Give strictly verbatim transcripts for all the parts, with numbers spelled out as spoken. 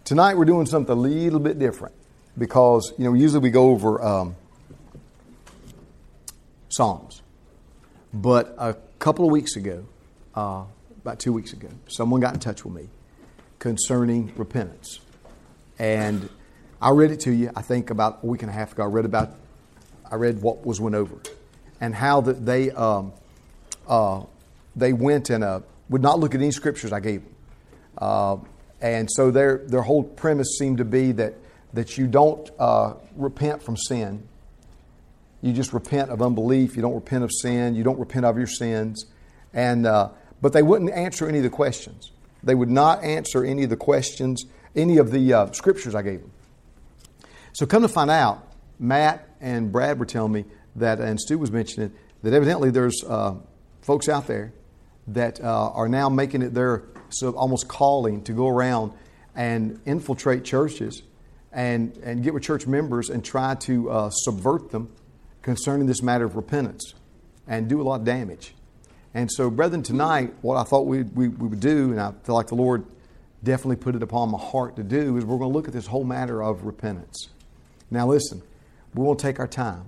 Tonight we're doing something a little bit different because, you know, usually we go over um, Psalms. But a couple of weeks ago, uh, about two weeks ago, someone got in touch with me concerning repentance. And I read it to you, I think about a week and a half ago. I read about, I read what was went over and how that they um, uh, they went and uh, would not look at any scriptures I gave them. Uh, and so their their whole premise seemed to be that that you don't uh, repent from sin. You just repent of unbelief. You don't repent of sin. You don't repent of your sins. And uh, but they wouldn't answer any of the questions. They would not answer any of the questions, any of the uh, scriptures I gave them. So come to find out, Matt and Brad were telling me that, and Stu was mentioning, that evidently there's uh, folks out there that uh, are now making it their so almost calling to go around and infiltrate churches and, and get with church members and try to uh, subvert them concerning this matter of repentance and do a lot of damage. And so, brethren, tonight, what I thought we, we, we would do, and I feel like the Lord definitely put it upon my heart to do, is we're going to look at this whole matter of repentance. Now, listen, we're going to take our time.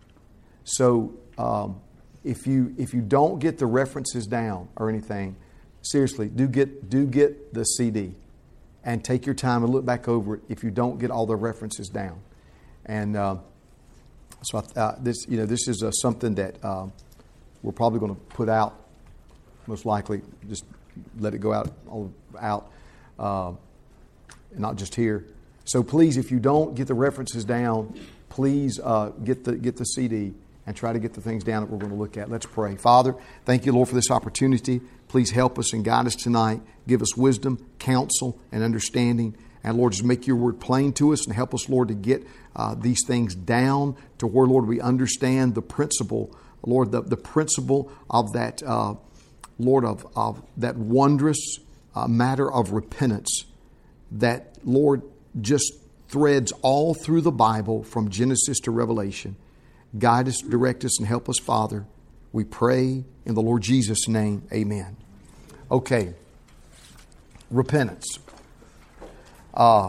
So, um, if you if you don't get the references down or anything, seriously, do get do get the C D and take your time and look back over it if you don't get all the references down. And uh, so, uh, this you know this is uh, something that uh, we're probably going to put out, most likely. Just let it go out all out, uh, not just here. So please, if you don't get the references down, please uh, get the get the C D and try to get the things down that we're going to look at. Let's pray. Father, thank you, Lord, for this opportunity. Please help us and guide us tonight. Give us wisdom, counsel, and understanding. And Lord, just make your word plain to us and help us, Lord, to get uh, these things down to where, Lord, we understand the principle, Lord, the, the principle of that, uh, Lord, of, of that wondrous uh, matter of repentance that, Lord, just threads all through the Bible from Genesis to Revelation. Guide us, direct us, and help us, Father. We pray in the Lord Jesus' name. Amen. Okay. Repentance. Uh,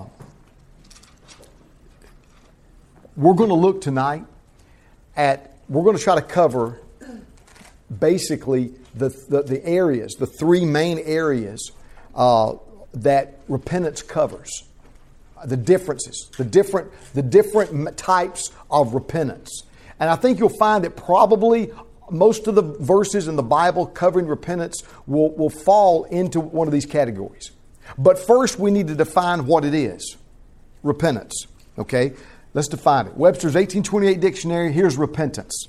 we're going to look tonight at, we're going to try to cover basically the, the, the areas, the three main areas uh, that repentance covers. The differences, the different, the different types of repentance. And I think you'll find that probably most of the verses in the Bible covering repentance will, will fall into one of these categories. But first, we need to define what it is. Repentance. Okay? Let's define it. Webster's eighteen twenty-eight dictionary, here's repentance.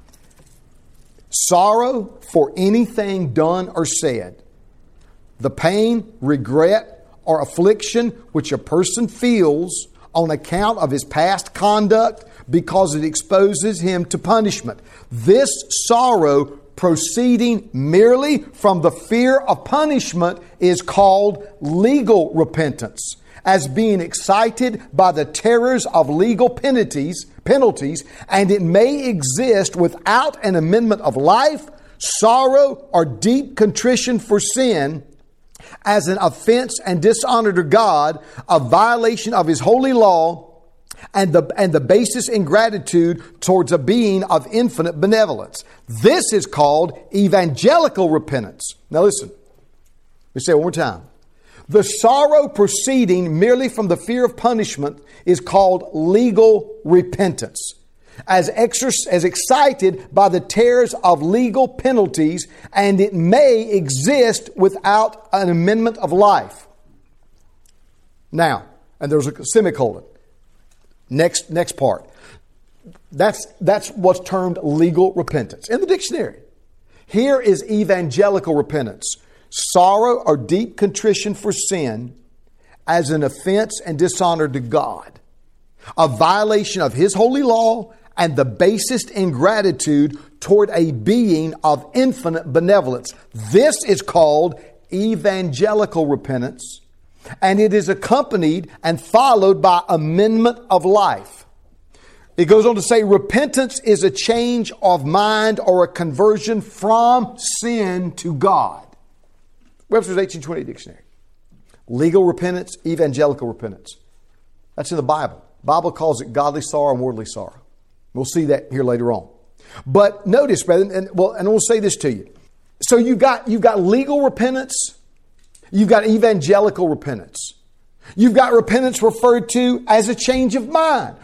Sorrow for anything done or said. The pain, regret, or affliction which a person feels on account of his past conduct because it exposes him to punishment. This sorrow proceeding merely from the fear of punishment is called legal repentance, as being excited by the terrors of legal penalties, penalties, and it may exist without an amendment of life, sorrow, or deep contrition for sin, as an offense and dishonor to God, a violation of His holy law, and the and the basis in gratitude towards a being of infinite benevolence. This is called evangelical repentance. Now listen, let me say it one more time. The sorrow proceeding merely from the fear of punishment is called legal repentance, as exor- as excited by the terrors of legal penalties, and it may exist without an amendment of life. Now, and there's a semicolon. Next, next part. That's, that's what's termed legal repentance in the dictionary. Here is evangelical repentance. Sorrow or deep contrition for sin as an offense and dishonor to God. A violation of His holy law and the basest ingratitude toward a being of infinite benevolence. This is called evangelical repentance. And it is accompanied and followed by amendment of life. It goes on to say repentance is a change of mind or a conversion from sin to God. Webster's eighteen twenty dictionary. Legal repentance, evangelical repentance. That's in the Bible. The Bible calls it godly sorrow and worldly sorrow. We'll see that here later on. But notice, brethren, and well, and we'll say this to you. So you've got, you've got legal repentance. You've got evangelical repentance. You've got repentance referred to as a change of mind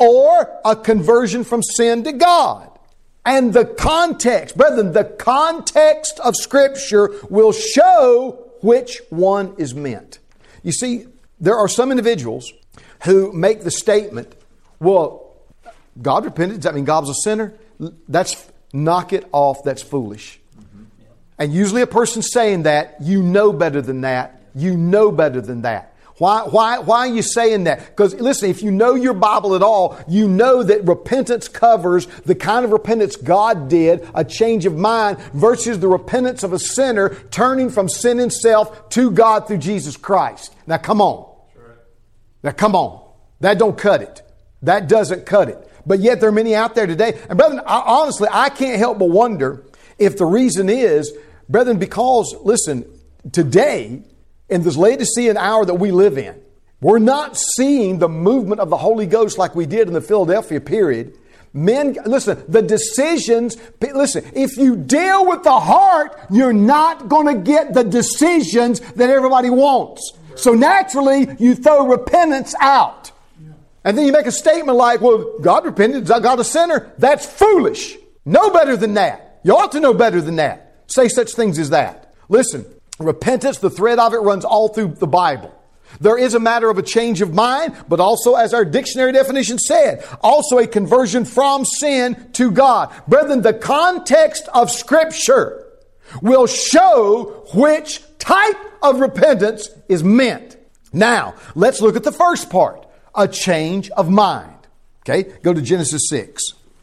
or a conversion from sin to God. And the context, brethren, the context of Scripture will show which one is meant. You see, there are some individuals who make the statement, well, God repented. Does that mean God was a sinner? That's, knock it off. That's foolish. Mm-hmm. Yeah. And usually a person saying that, you know better than that. You know better than that. Why, why, why are you saying that? Because listen, if you know your Bible at all, you know that repentance covers the kind of repentance God did, a change of mind, versus the repentance of a sinner turning from sin and self to God through Jesus Christ. Now come on. Sure. Now come on. That don't cut it. That doesn't cut it. But yet there are many out there today. And brethren, I, honestly, I can't help but wonder if the reason is, brethren, because, listen, today, in this Laodicean hour that we live in, we're not seeing the movement of the Holy Ghost like we did in the Philadelphia period. Men, listen, the decisions, listen, if you deal with the heart, you're not going to get the decisions that everybody wants. So naturally, you throw repentance out. And then you make a statement like, well, God repented, is God a sinner? That's foolish. Know better than that. You ought to know better than that. Say such things as that. Listen, repentance, the thread of it runs all through the Bible. There is a matter of a change of mind, but also, as our dictionary definition said, also a conversion from sin to God. Brethren, the context of Scripture will show which type of repentance is meant. Now, let's look at the first part. A change of mind. Okay, go to Genesis six.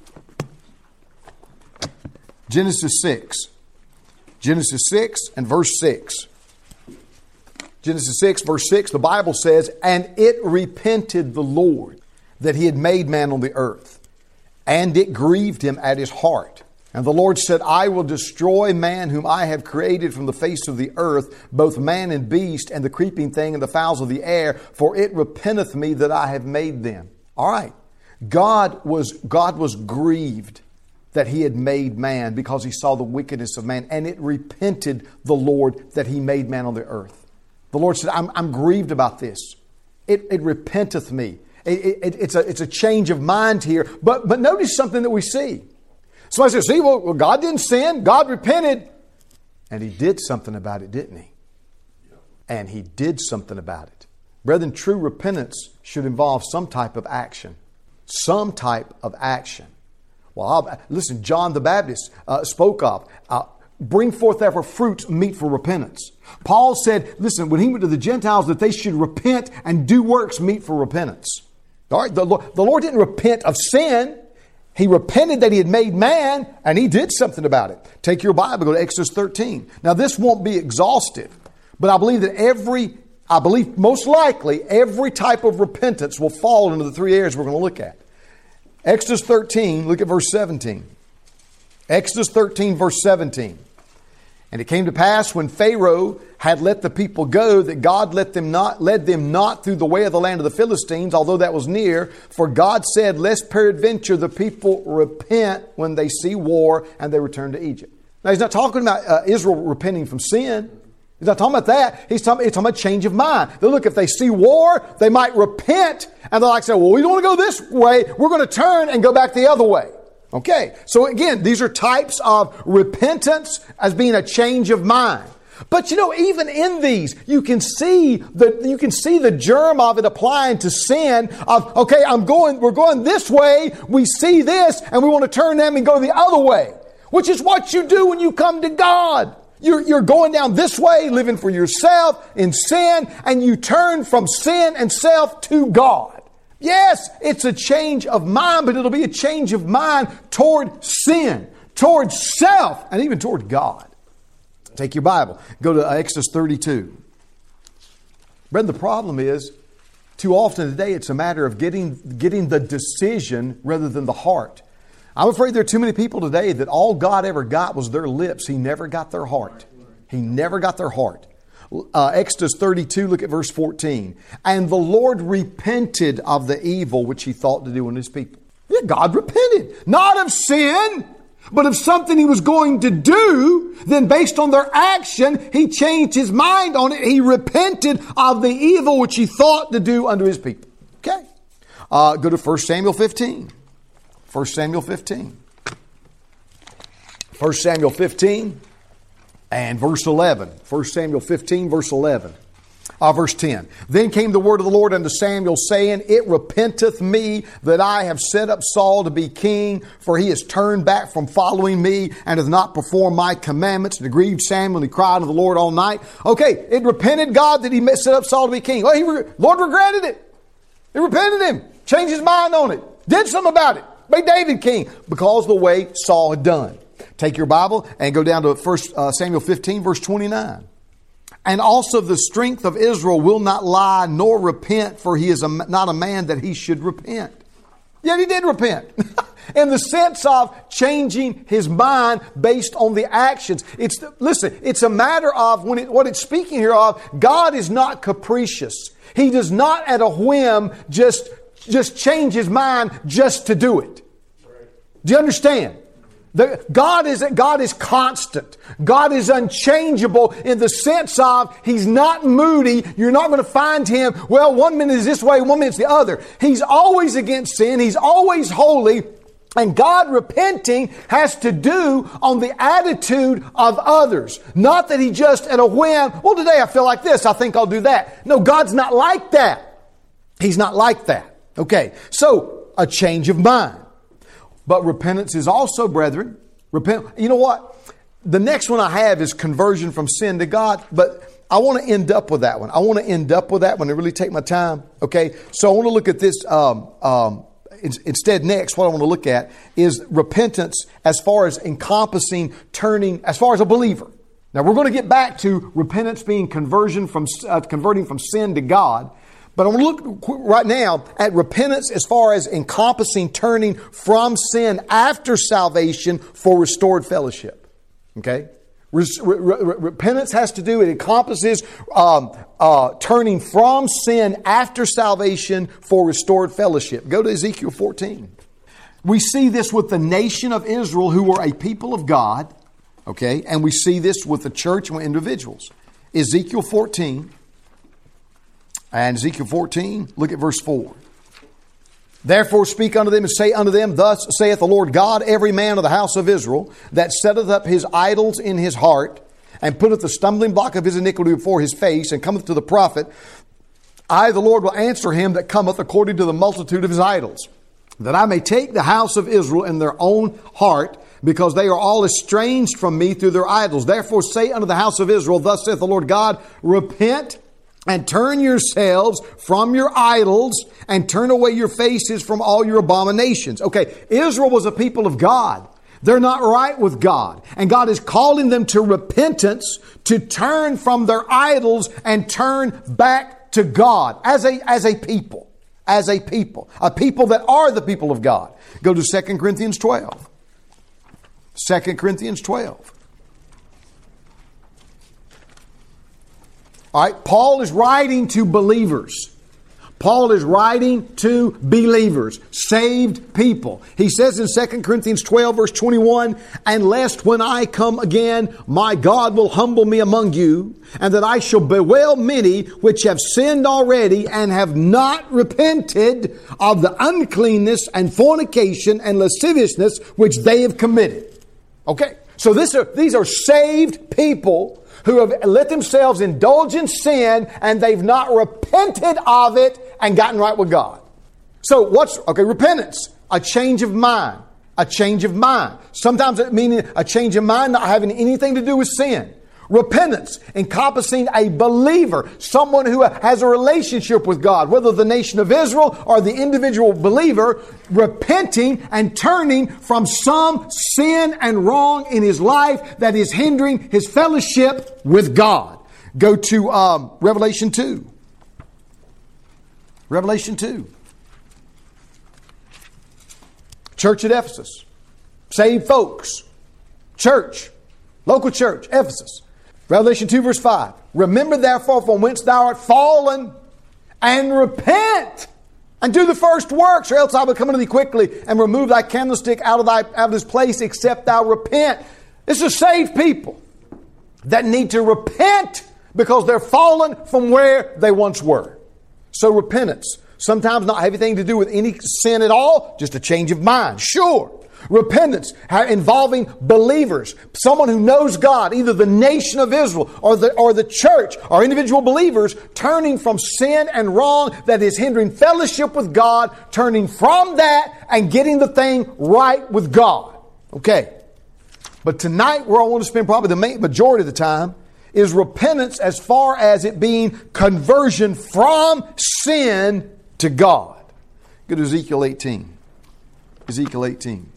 Genesis six. Genesis six and verse six. Genesis six, verse six, the Bible says, and it repented the Lord that He had made man on the earth, and it grieved Him at His heart. And the Lord said, I will destroy man whom I have created from the face of the earth, both man and beast, and the creeping thing and the fowls of the air, for it repenteth me that I have made them. All right. God was, God was grieved that He had made man because He saw the wickedness of man, and it repented the Lord that He made man on the earth. The Lord said, I'm, I'm grieved about this. It, it repenteth me. It, it, it's, a, it's a change of mind here. But, but notice something that we see. Somebody says, see, well, well, God didn't sin. God repented. And He did something about it, didn't He? And He did something about it. Brethren, true repentance should involve some type of action. Some type of action. Well, I'll, listen, John the Baptist uh, spoke of, uh, bring forth therefore fruits meet for repentance. Paul said, listen, when he went to the Gentiles, that they should repent and do works meet for repentance. All right, the Lord, the Lord didn't repent of sin. He repented that He had made man, and He did something about it. Take your Bible, go to Exodus thirteen. Now, this won't be exhaustive, but I believe that every, I believe most likely, every type of repentance will fall into the three areas we're going to look at. Exodus thirteen, look at verse seventeen. Exodus thirteen, verse seventeen. And it came to pass when Pharaoh had let the people go that God let them not, led them not through the way of the land of the Philistines, although that was near. For God said, lest peradventure the people repent when they see war and they return to Egypt. Now, He's not talking about uh, Israel repenting from sin. He's not talking about that. He's talking, he's talking about change of mind. They look, if they see war, they might repent. And they're like, say, well, we don't want to go this way. We're going to turn and go back the other way. Okay, so again, these are types of repentance as being a change of mind. But you know, even in these, you can see the you can see the germ of it applying to sin. Of okay, I'm going, we're going this way. We see this, and we want to turn them and go the other way, which is what you do when you come to God. You're, you're going down this way, living for yourself in sin, and you turn from sin and self to God. Yes, it's a change of mind, but it'll be a change of mind toward sin, toward self, and even toward God. Take your Bible. Go to Exodus thirty-two. Brethren, the problem is, too often today, it's a matter of getting, getting the decision rather than the heart. I'm afraid there are too many people today that all God ever got was their lips. He never got their heart. He never got their heart. Uh, Exodus thirty-two, look at verse fourteen. And the Lord repented of the evil which he thought to do on his people. Yeah, God repented. Not of sin, but of something he was going to do. Then based on their action, he changed his mind on it. He repented of the evil which he thought to do unto his people. Okay. Uh, go to First Samuel fifteen. First Samuel fifteen. First Samuel fifteen. And verse eleven. First Samuel fifteen, verse eleven. Uh, verse ten. Then came the word of the Lord unto Samuel, saying, It repenteth me that I have set up Saul to be king, for he has turned back from following me, and hath not performed my commandments. And it grieved Samuel, and he cried unto the Lord all night. Okay, it repented God that he set up Saul to be king. Well, he re- Lord regretted it. He repented him. Changed his mind on it. Did something about it. Made David king. Because of the way Saul had done. Take your Bible and go down to First Samuel fifteen, verse twenty-nine. And also the strength of Israel will not lie nor repent, for he is a, not a man that he should repent. Yet he did repent. In the sense of changing his mind based on the actions. It's listen, it's a matter of, when it, what it's speaking here of, God is not capricious. He does not at a whim just, just change his mind just to do it. Do you understand? The, God is God is constant. God is unchangeable in the sense of He's not moody. You're not going to find Him, well, one minute is this way, one minute is the other. He's always against sin. He's always holy. And God repenting has to do on the attitude of others. Not that He just at a whim, well, today I feel like this, I think I'll do that. No, God's not like that. He's not like that. Okay, so a change of mind. But repentance is also, brethren, repent. You know what? The next one I have is conversion from sin to God, but I want to end up with that one. I want to end up with that one and really take my time. Okay, so I want to look at this. Um, um, instead, next, what I want to look at is repentance as far as encompassing, turning, as far as a believer. Now, we're going to get back to repentance being conversion from uh, converting from sin to God. But I want to look right now at repentance as far as encompassing turning from sin after salvation for restored fellowship. Okay? Re- re- re- repentance has to do, it encompasses um, uh, turning from sin after salvation for restored fellowship. Go to Ezekiel fourteen. We see this with the nation of Israel who were a people of God. Okay? And we see this with the church and with individuals. Ezekiel fourteen. And Ezekiel fourteen, look at verse four. Therefore speak unto them and say unto them, Thus saith the Lord God, every man of the house of Israel that setteth up his idols in his heart, and putteth the stumbling block of his iniquity before his face, and cometh to the prophet, I, the Lord, will answer him that cometh according to the multitude of his idols, that I may take the house of Israel in their own heart, because they are all estranged from me through their idols. Therefore say unto the house of Israel, Thus saith the Lord God, Repent, and turn yourselves from your idols, and turn away your faces from all your abominations. Okay, Israel was a people of God. They're not right with God. And God is calling them to repentance, to turn from their idols and turn back to God as a, as a people. As a people. A people that are the people of God. Go to Second Corinthians twelve. Second Corinthians twelve. All right, Paul is writing to believers. Paul is writing to believers, saved people. He says in Second Corinthians twelve, verse twenty-one, And lest when I come again, my God will humble me among you, and that I shall bewail many which have sinned already and have not repented of the uncleanness and fornication and lasciviousness which they have committed. Okay, so this are, these are saved people who have let themselves indulge in sin, and they've not repented of it and gotten right with God. So what's, okay, repentance, a change of mind, a change of mind. Sometimes it means a change of mind not having anything to do with sin. Repentance, encompassing a believer, someone who has a relationship with God, whether the nation of Israel or the individual believer, repenting and turning from some sin and wrong in his life that is hindering his fellowship with God. Go to um, Revelation two. Revelation two. Church at Ephesus. Saved folks. Church. Local church. Ephesus. Revelation two verse five. Remember therefore from whence thou art fallen, and repent, and do the first works, or else I will come unto thee quickly, and remove thy candlestick out of thy out of this place, except thou repent. This is saved people that need to repent because they're fallen from where they once were. So repentance, sometimes not have anything to do with any sin at all, just a change of mind. Sure. Repentance involving believers, someone who knows God, either the nation of Israel or the, or the church or individual believers, turning from sin and wrong that is hindering fellowship with God, turning from that and getting the thing right with God. Okay. But tonight, where I want to spend probably the main, majority of the time is repentance as far as it being conversion from sin to God. Go to Ezekiel eighteen. Ezekiel eighteen.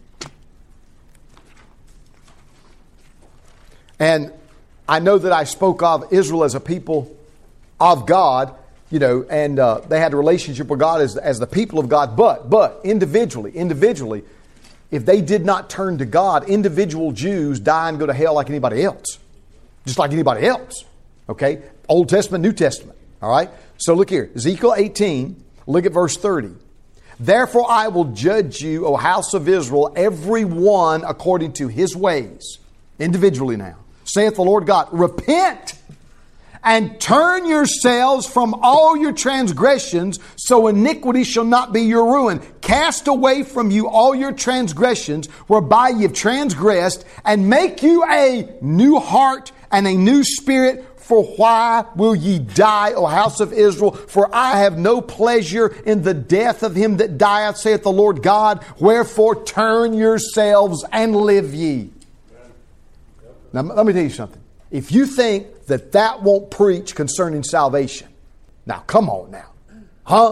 And I know that I spoke of Israel as a people of God, you know, and uh, they had a relationship with God as, as the people of God. But, but individually, individually, if they did not turn to God, individual Jews die and go to hell like anybody else. Just like anybody else. Okay? Old Testament, New Testament. All right? So look here. Ezekiel eighteen, look at verse thirty. Therefore I will judge you, O house of Israel, every one according to his ways. Individually now. Saith the Lord God, repent and turn yourselves from all your transgressions, so iniquity shall not be your ruin. Cast away from you all your transgressions, whereby ye have transgressed, and make you a new heart and a new spirit. For why will ye die, O house of Israel? For I have no pleasure in the death of him that dieth, saith the Lord God. Wherefore turn yourselves and live ye. Now, let me tell you something. If you think that that won't preach concerning salvation, now, come on now. Huh?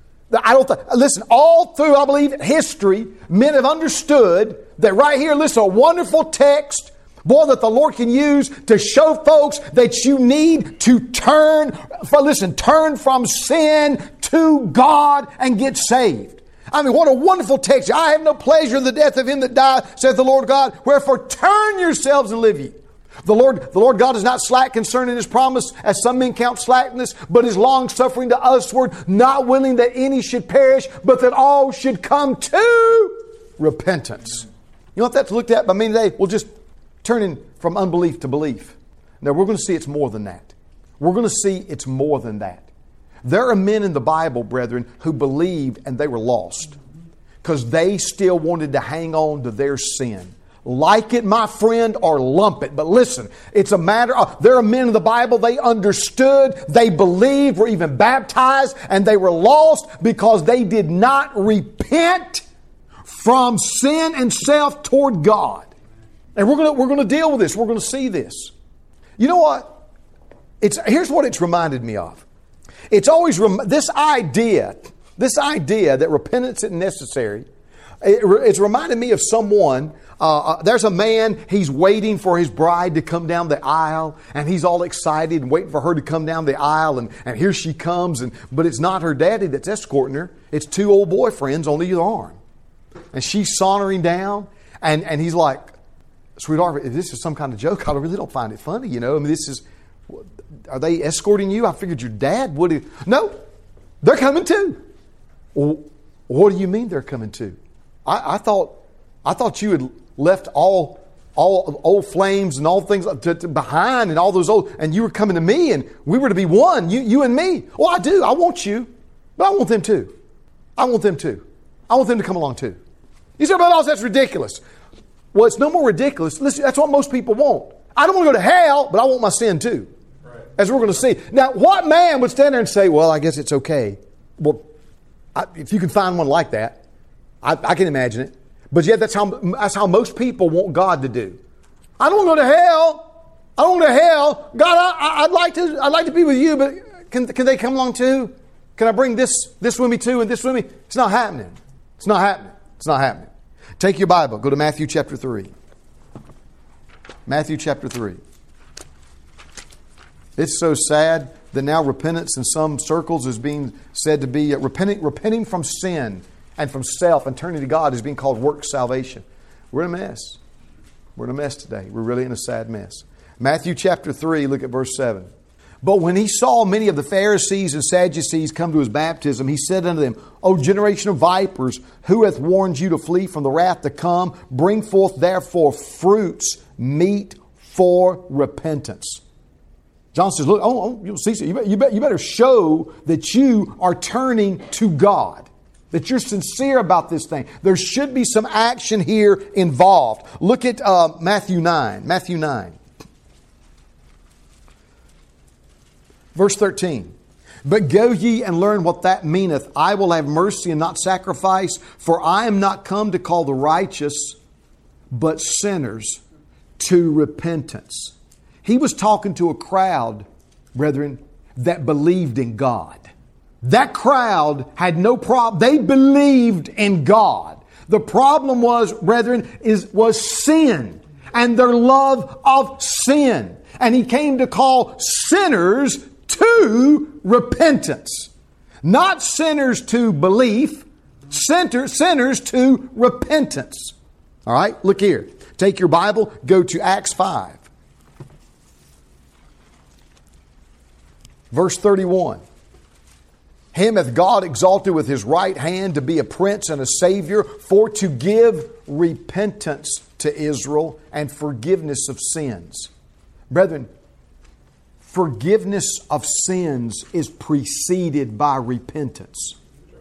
I don't th- listen, all through, I believe, history, men have understood that right here, listen, a wonderful text, boy, that the Lord can use to show folks that you need to turn, for, listen, turn from sin to God and get saved. I mean, what a wonderful text. I have no pleasure in the death of him that died, saith the Lord God. Wherefore turn yourselves and live ye. The Lord, the Lord God is not slack concerning his promise, as some men count slackness, but is long suffering to usward, not willing that any should perish, but that all should come to repentance. You know what that's looked at by me today? Well, just turning from unbelief to belief. Now, we're going to see it's more than that. We're going to see it's more than that. There are men in the Bible, brethren, who believed and they were lost because they still wanted to hang on to their sin. Like it, my friend, or lump it. But listen, it's a matter of, there are men in the Bible, they understood, they believed, were even baptized, and they were lost because they did not repent from sin and self toward God. And we're going to, we're going to deal with this. We're going to see this. You know what? It's, here's what it's reminded me of. It's always, rem- this idea, this idea that repentance is necessary, it, it's reminded me of someone, uh, uh, there's a man, he's waiting for his bride to come down the aisle, and he's all excited and waiting for her to come down the aisle, and, and here she comes, and but it's not her daddy that's escorting her, it's two old boyfriends on either arm. And she's sauntering down, and, and he's like, sweetheart, if this is some kind of joke, I really don't find it funny, you know, I mean, this is... Are they escorting you? I figured your dad would. No, they're coming too. Well, what do you mean they're coming too? I, I thought, I thought you had left all, all old flames and all things to, to behind and all those old, and you were coming to me, and we were to be one, you, you and me. Well, I do. I want you, but I want them too. I want them too. I want them to come along too. You say, but that's ridiculous. Well, it's no more ridiculous. Listen, that's what most people want. I don't want to go to hell, but I want my sin too. As we're going to see. Now, what man would stand there and say, well, I guess it's okay. Well, I, if you can find one like that, I, I can imagine it. But yet that's how, that's how most people want God to do. I don't want to go to hell. I don't want to go to hell. God, I, I'd like to I'd like to be with you, but can, can they come along too? Can I bring this, this with me too and this with me? It's not happening. It's not happening. It's not happening. Take your Bible. Go to Matthew chapter three. Matthew chapter three. It's so sad that now repentance in some circles is being said to be uh, repenting, repenting from sin and from self and turning to God is being called work salvation. We're in a mess. We're in a mess today. We're really in a sad mess. Matthew chapter three, look at verse seven. But when he saw many of the Pharisees and Sadducees come to his baptism, he said unto them, O generation of vipers, who hath warned you to flee from the wrath to come? Bring forth therefore fruits meet for repentance. John says, look, oh, oh you'll see, you better, you, better, you better show that you are turning to God, that you're sincere about this thing. There should be some action here involved. Look at uh, Matthew nine. Matthew nine. Verse thirteen. But go ye and learn what that meaneth. I will have mercy and not sacrifice, for I am not come to call the righteous, but sinners to repentance. He was talking to a crowd, brethren, that believed in God. That crowd had no problem. They believed in God. The problem was, brethren, is was sin and their love of sin. And He came to call sinners to repentance. Not sinners to belief, sinners to repentance. All right, look here. Take your Bible, go to Acts five. Verse thirty-one. Him hath God exalted with His right hand to be a prince and a savior, for to give repentance to Israel and forgiveness of sins. Brethren, forgiveness of sins is preceded by repentance.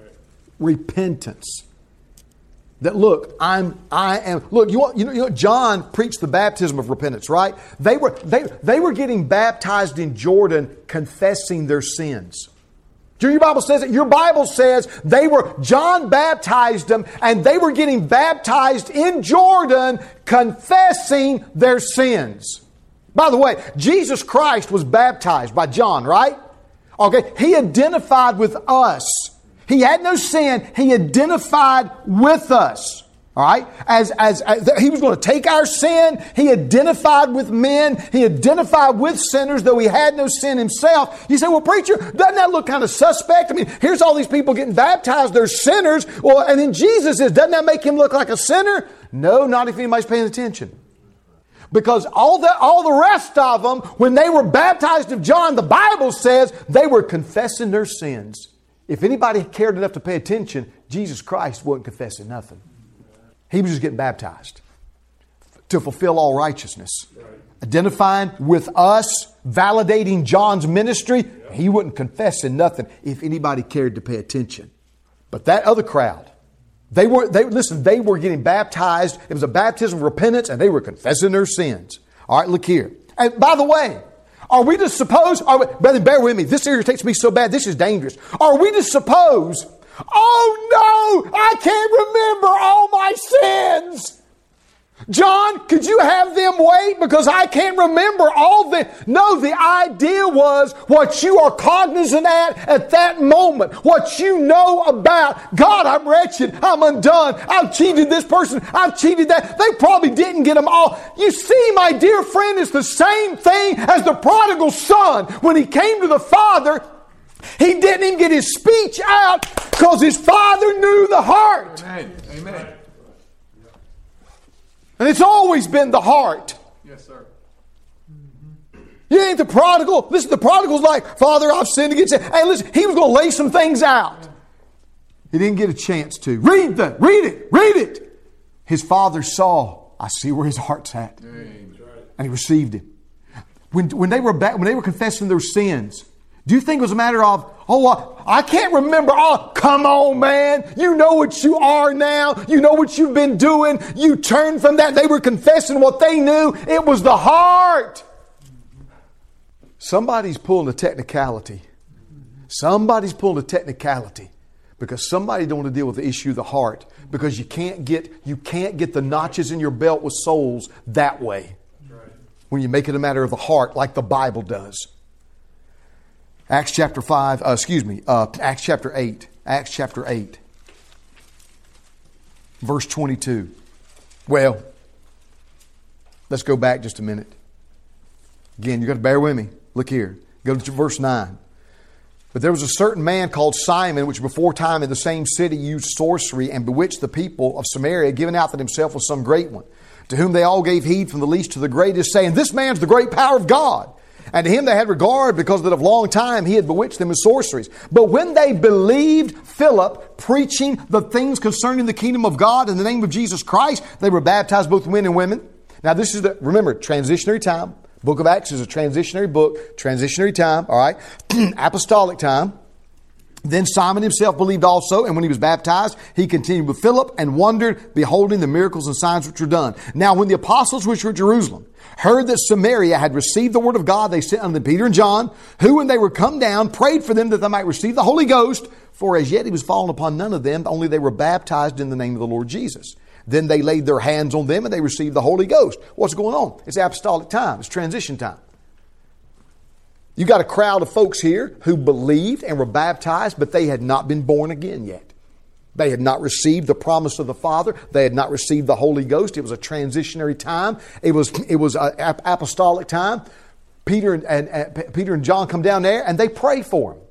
Repentance. That look, I'm, I am. Look, you, want, you know, you know, John preached the baptism of repentance, right? They were, they, they were getting baptized in Jordan, confessing their sins. Do your Bible says it? Your Bible says they were. John baptized them, and they were getting baptized in Jordan, confessing their sins. By the way, Jesus Christ was baptized by John, right? Okay, He identified with us. He had no sin. He identified with us. All right? As, as, as He was going to take our sin. He identified with men. He identified with sinners, though He had no sin Himself. You say, well, preacher, doesn't that look kind of suspect? I mean, here's all these people getting baptized. They're sinners. Well, and then Jesus is, doesn't that make Him look like a sinner? No, not if anybody's paying attention. Because all the, all the rest of them, when they were baptized of John, the Bible says they were confessing their sins. If anybody cared enough to pay attention, Jesus Christ wasn't confessing nothing. He was just getting baptized to fulfill all righteousness. Right. Identifying with us, validating John's ministry, yeah. He wasn't confessing nothing if anybody cared to pay attention. But that other crowd, they were, they listen, they were getting baptized. It was a baptism of repentance, and they were confessing their sins. All right, look here. And by the way, are we to suppose, are we, brother, bear with me, this irritates me so bad, this is dangerous. Are we to suppose, oh no, I can't remember all my sins? John, could you have them wait because I can't remember all the... No, the idea was what you are cognizant at at that moment. What you know about. God, I'm wretched. I'm undone. I've cheated this person. I've cheated that. They probably didn't get them all. You see, my dear friend, it's the same thing as the prodigal son. When he came to the father, he didn't even get his speech out because his father knew the heart. Amen. Amen. And it's always been the heart. Yes, sir. You ain't the prodigal. Listen, the prodigal's like, Father, I've sinned against you. Hey, listen, he was going to lay some things out. He didn't get a chance to. Read that. Read it. Read it. His father saw, I see where his heart's at. Amen. And he received it. When, when, they were back, when they were confessing their sins, do you think it was a matter of, oh, I can't remember. Oh, come on, man. You know what you are now. You know what you've been doing. You turned from that. They were confessing what they knew. It was the heart. Somebody's pulling a technicality. Somebody's pulling a technicality because somebody don't want to deal with the issue of the heart because you can't get, you can't get the notches in your belt with souls that way when you make it a matter of the heart like the Bible does. Acts chapter five, uh, excuse me, uh, Acts chapter eight. Acts chapter eight. Verse twenty-two. Well, let's go back just a minute. Again, you've got to bear with me. Look here. Go to verse nine. But there was a certain man called Simon, which before time in the same city used sorcery and bewitched the people of Samaria, giving out that himself was some great one. to whom they all gave heed from the least to the greatest, saying, This man's the great power of God. And to him they had regard, because that of long time he had bewitched them with sorceries. But when they believed Philip preaching the things concerning the kingdom of God in the name of Jesus Christ, they were baptized, both men and women. Now this is the, remember, transitionary time. Book of Acts is a transitionary book, transitionary time, all right? Apostolic time. Then Simon himself believed also, and when he was baptized, he continued with Philip and wondered, beholding the miracles and signs which were done. Now when the apostles which were at Jerusalem heard that Samaria had received the word of God, they sent unto Peter and John, who when they were come down, prayed for them that they might receive the Holy Ghost, for as yet he was fallen upon none of them, only they were baptized in the name of the Lord Jesus. Then they laid their hands on them and they received the Holy Ghost. What's going on? It's apostolic time. It's transition time. You got a crowd of folks here who believed and were baptized, but they had not been born again yet. They had not received the promise of the Father. They had not received the Holy Ghost. It was a transitionary time. It was it was an apostolic time. Peter and, and, and Peter and John come down there and they pray for him.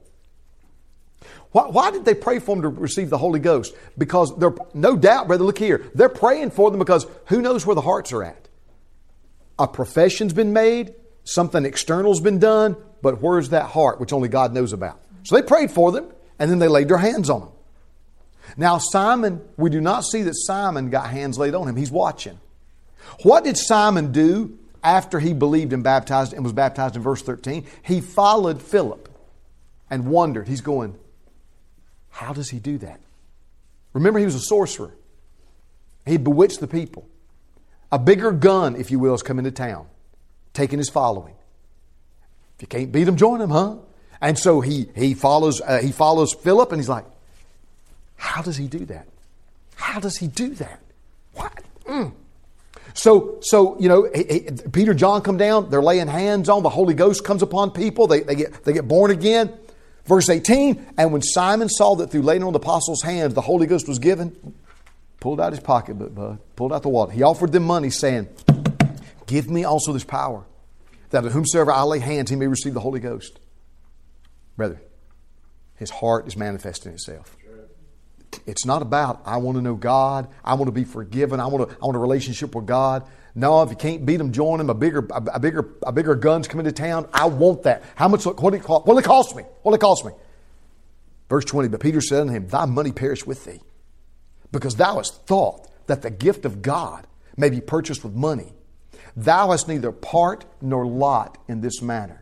Why, why did they pray for them to receive the Holy Ghost? Because they're no doubt, brother. Look here, they're praying for them because who knows where the hearts are at? A profession's been made. Something external's been done, but where's that heart, which only God knows about? So they prayed for them, and then they laid their hands on them. Now Simon, we do not see that Simon got hands laid on him. He's watching. What did Simon do after he believed and baptized and was baptized in verse thirteen? He followed Philip and wondered. He's going, how does he do that? Remember, he was a sorcerer. He bewitched the people. A bigger gun, if you will, has come into town, taking his following. If you can't beat him, join him, huh? And so he he follows uh, he follows Philip, and he's like, how does he do that? How does he do that? What? Mm. So so you know, he, he, Peter and John come down. They're laying hands on. The Holy Ghost comes upon people. They they get they get born again. Verse eighteen. And when Simon saw that through laying on the apostles' hands, the Holy Ghost was given, pulled out his pocketbook, bud, pulled out the wallet. He offered them money, saying, Give me also this power, that of whomsoever I lay hands, he may receive the Holy Ghost. Brother, his heart is manifesting itself. It's not about, I want to know God, I want to be forgiven, I want to, I want a relationship with God. No, if you can't beat him, join him. A bigger, a, a bigger, a bigger gun's coming to town. I want that. How much? What did it cost? What did it cost me? What did it cost me? Verse twenty. But Peter said unto him, Thy money perish with thee, because thou hast thought that the gift of God may be purchased with money. Thou hast neither part nor lot in this matter.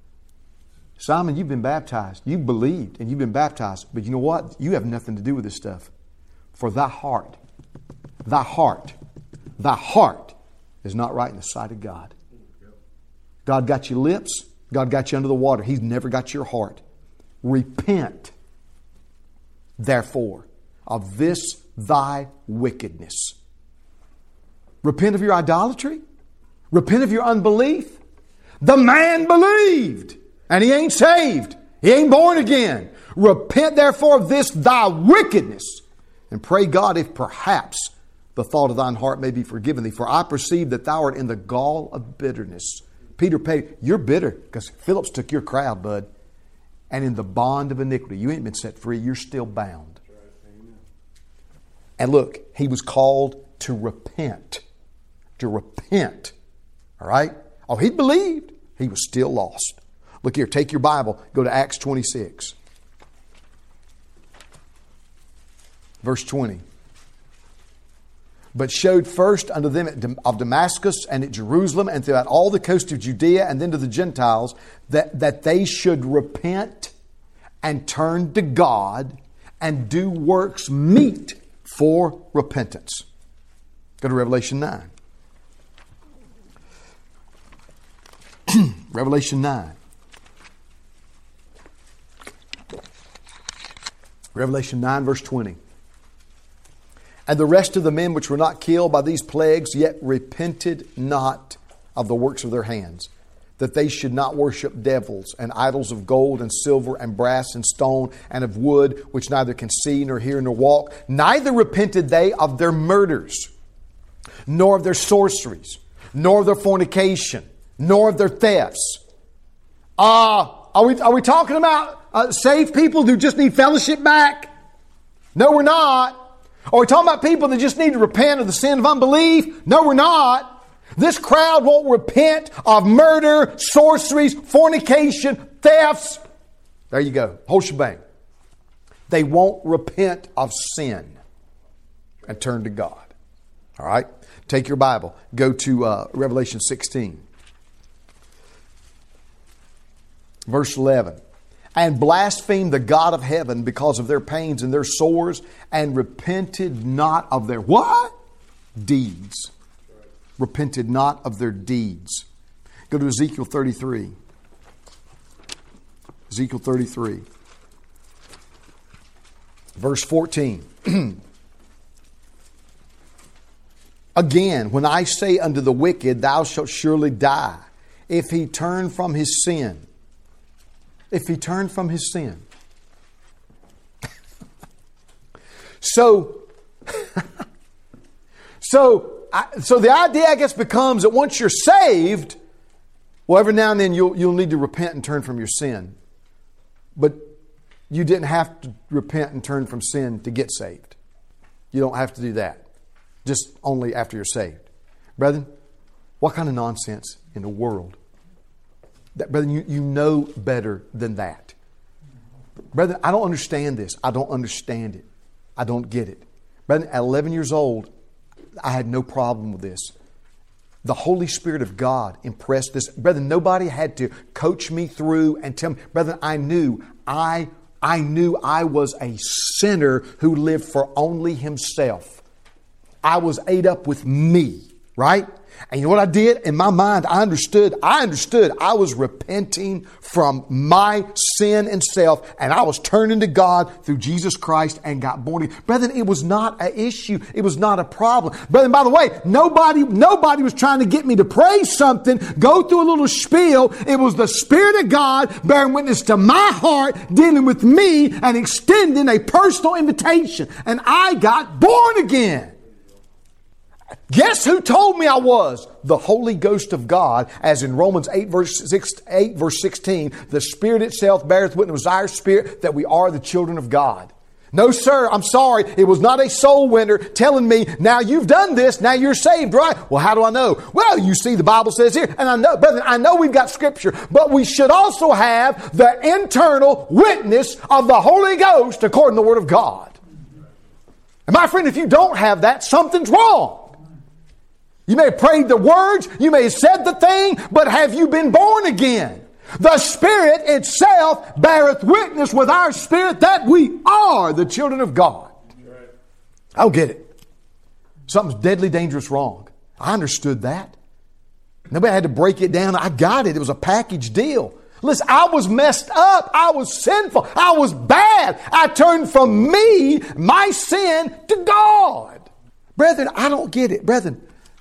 Simon, you've been baptized. You've believed and you've been baptized. But you know what? You have nothing to do with this stuff. For thy heart, thy heart, thy heart is not right in the sight of God. God got your lips. God got you under the water. He's never got your heart. Repent, therefore, of this thy wickedness. Repent of your idolatry. Repent of your unbelief. The man believed, and he ain't saved. He ain't born again. Repent therefore of this thy wickedness, and pray God if perhaps the thought of thine heart may be forgiven thee. For I perceive that thou art in the gall of bitterness. Peter paid, you're bitter because Phillips took your crowd, bud. And in the bond of iniquity, you ain't been set free. You're still bound. And look, he was called to repent. To repent. All right? Oh, he believed. He was still lost. Look here, take your Bible. Go to Acts twenty-six. Verse twenty. But showed first unto them at of Damascus and at Jerusalem and throughout all the coast of Judea and then to the Gentiles that, that they should repent and turn to God and do works meet for repentance. Go to Revelation nine. Revelation nine. Revelation nine verse twenty. And the rest of the men which were not killed by these plagues yet repented not of the works of their hands, that they should not worship devils and idols of gold and silver and brass and stone and of wood, which neither can see nor hear nor walk. Neither repented they of their murders, nor of their sorceries, nor of their fornication, nor of their thefts. Uh, are we, are we talking about uh, saved people who just need fellowship back? No, we're not. Are we talking about people that just need to repent of the sin of unbelief? No, we're not. This crowd won't repent of murder, sorceries, fornication, thefts. There you go. Whole shebang. They won't repent of sin and turn to God. All right? Take your Bible. Go to uh, Revelation sixteen. Verse eleven. And blasphemed the God of heaven because of their pains and their sores, and repented not of their what? Deeds. Repented not of their deeds. Go to Ezekiel thirty-three. Ezekiel thirty-three. Verse fourteen. Again, when I say unto the wicked, thou shalt surely die, if he turn from his sin. If he turned from his sin. so, so, I, so the idea, I guess, becomes that once you're saved, well, every now and then you'll you'll need to repent and turn from your sin. But you didn't have to repent and turn from sin to get saved. You don't have to do that. Just only after you're saved. Brethren, what kind of nonsense in the world? That, brethren, you, you know better than that. Brethren, I don't understand this. I don't understand it. I don't get it. Brethren, at eleven years old, I had no problem with this. The Holy Spirit of God impressed this. Brethren, nobody had to coach me through and tell me. Brethren, I knew I, I knew I was a sinner who lived for only himself. I was ate up with me, right? And you know what I did? In my mind, I understood. I understood. I was repenting from my sin and self, and I was turning to God through Jesus Christ and got born again. Brethren, it was not an issue. It was not a problem. Brethren, by the way, nobody, nobody was trying to get me to pray something, go through a little spiel. It was the Spirit of God bearing witness to my heart, dealing with me and extending a personal invitation. And I got born again. Guess who told me I was? The Holy Ghost of God, as in Romans eight verse six, eight verse sixteen, the Spirit itself beareth witness with our spirit that we are the children of God. No, sir, I'm sorry. It was not a soul winner telling me, now you've done this, now you're saved, right? Well, how do I know? Well, you see, the Bible says here, and I know, brother, I know we've got Scripture, but we should also have the internal witness of the Holy Ghost according to the Word of God. And my friend, if you don't have that, something's wrong. You may have prayed the words, you may have said the thing, but have you been born again? The Spirit itself beareth witness with our spirit that we are the children of God. I don't get it. Something's deadly dangerous wrong. I understood that. Nobody had to break it down. I got it. It was a package deal. Listen, I was messed up. I was sinful. I was bad. I turned from me, my sin, to God. Brethren, I don't get it. Brethren,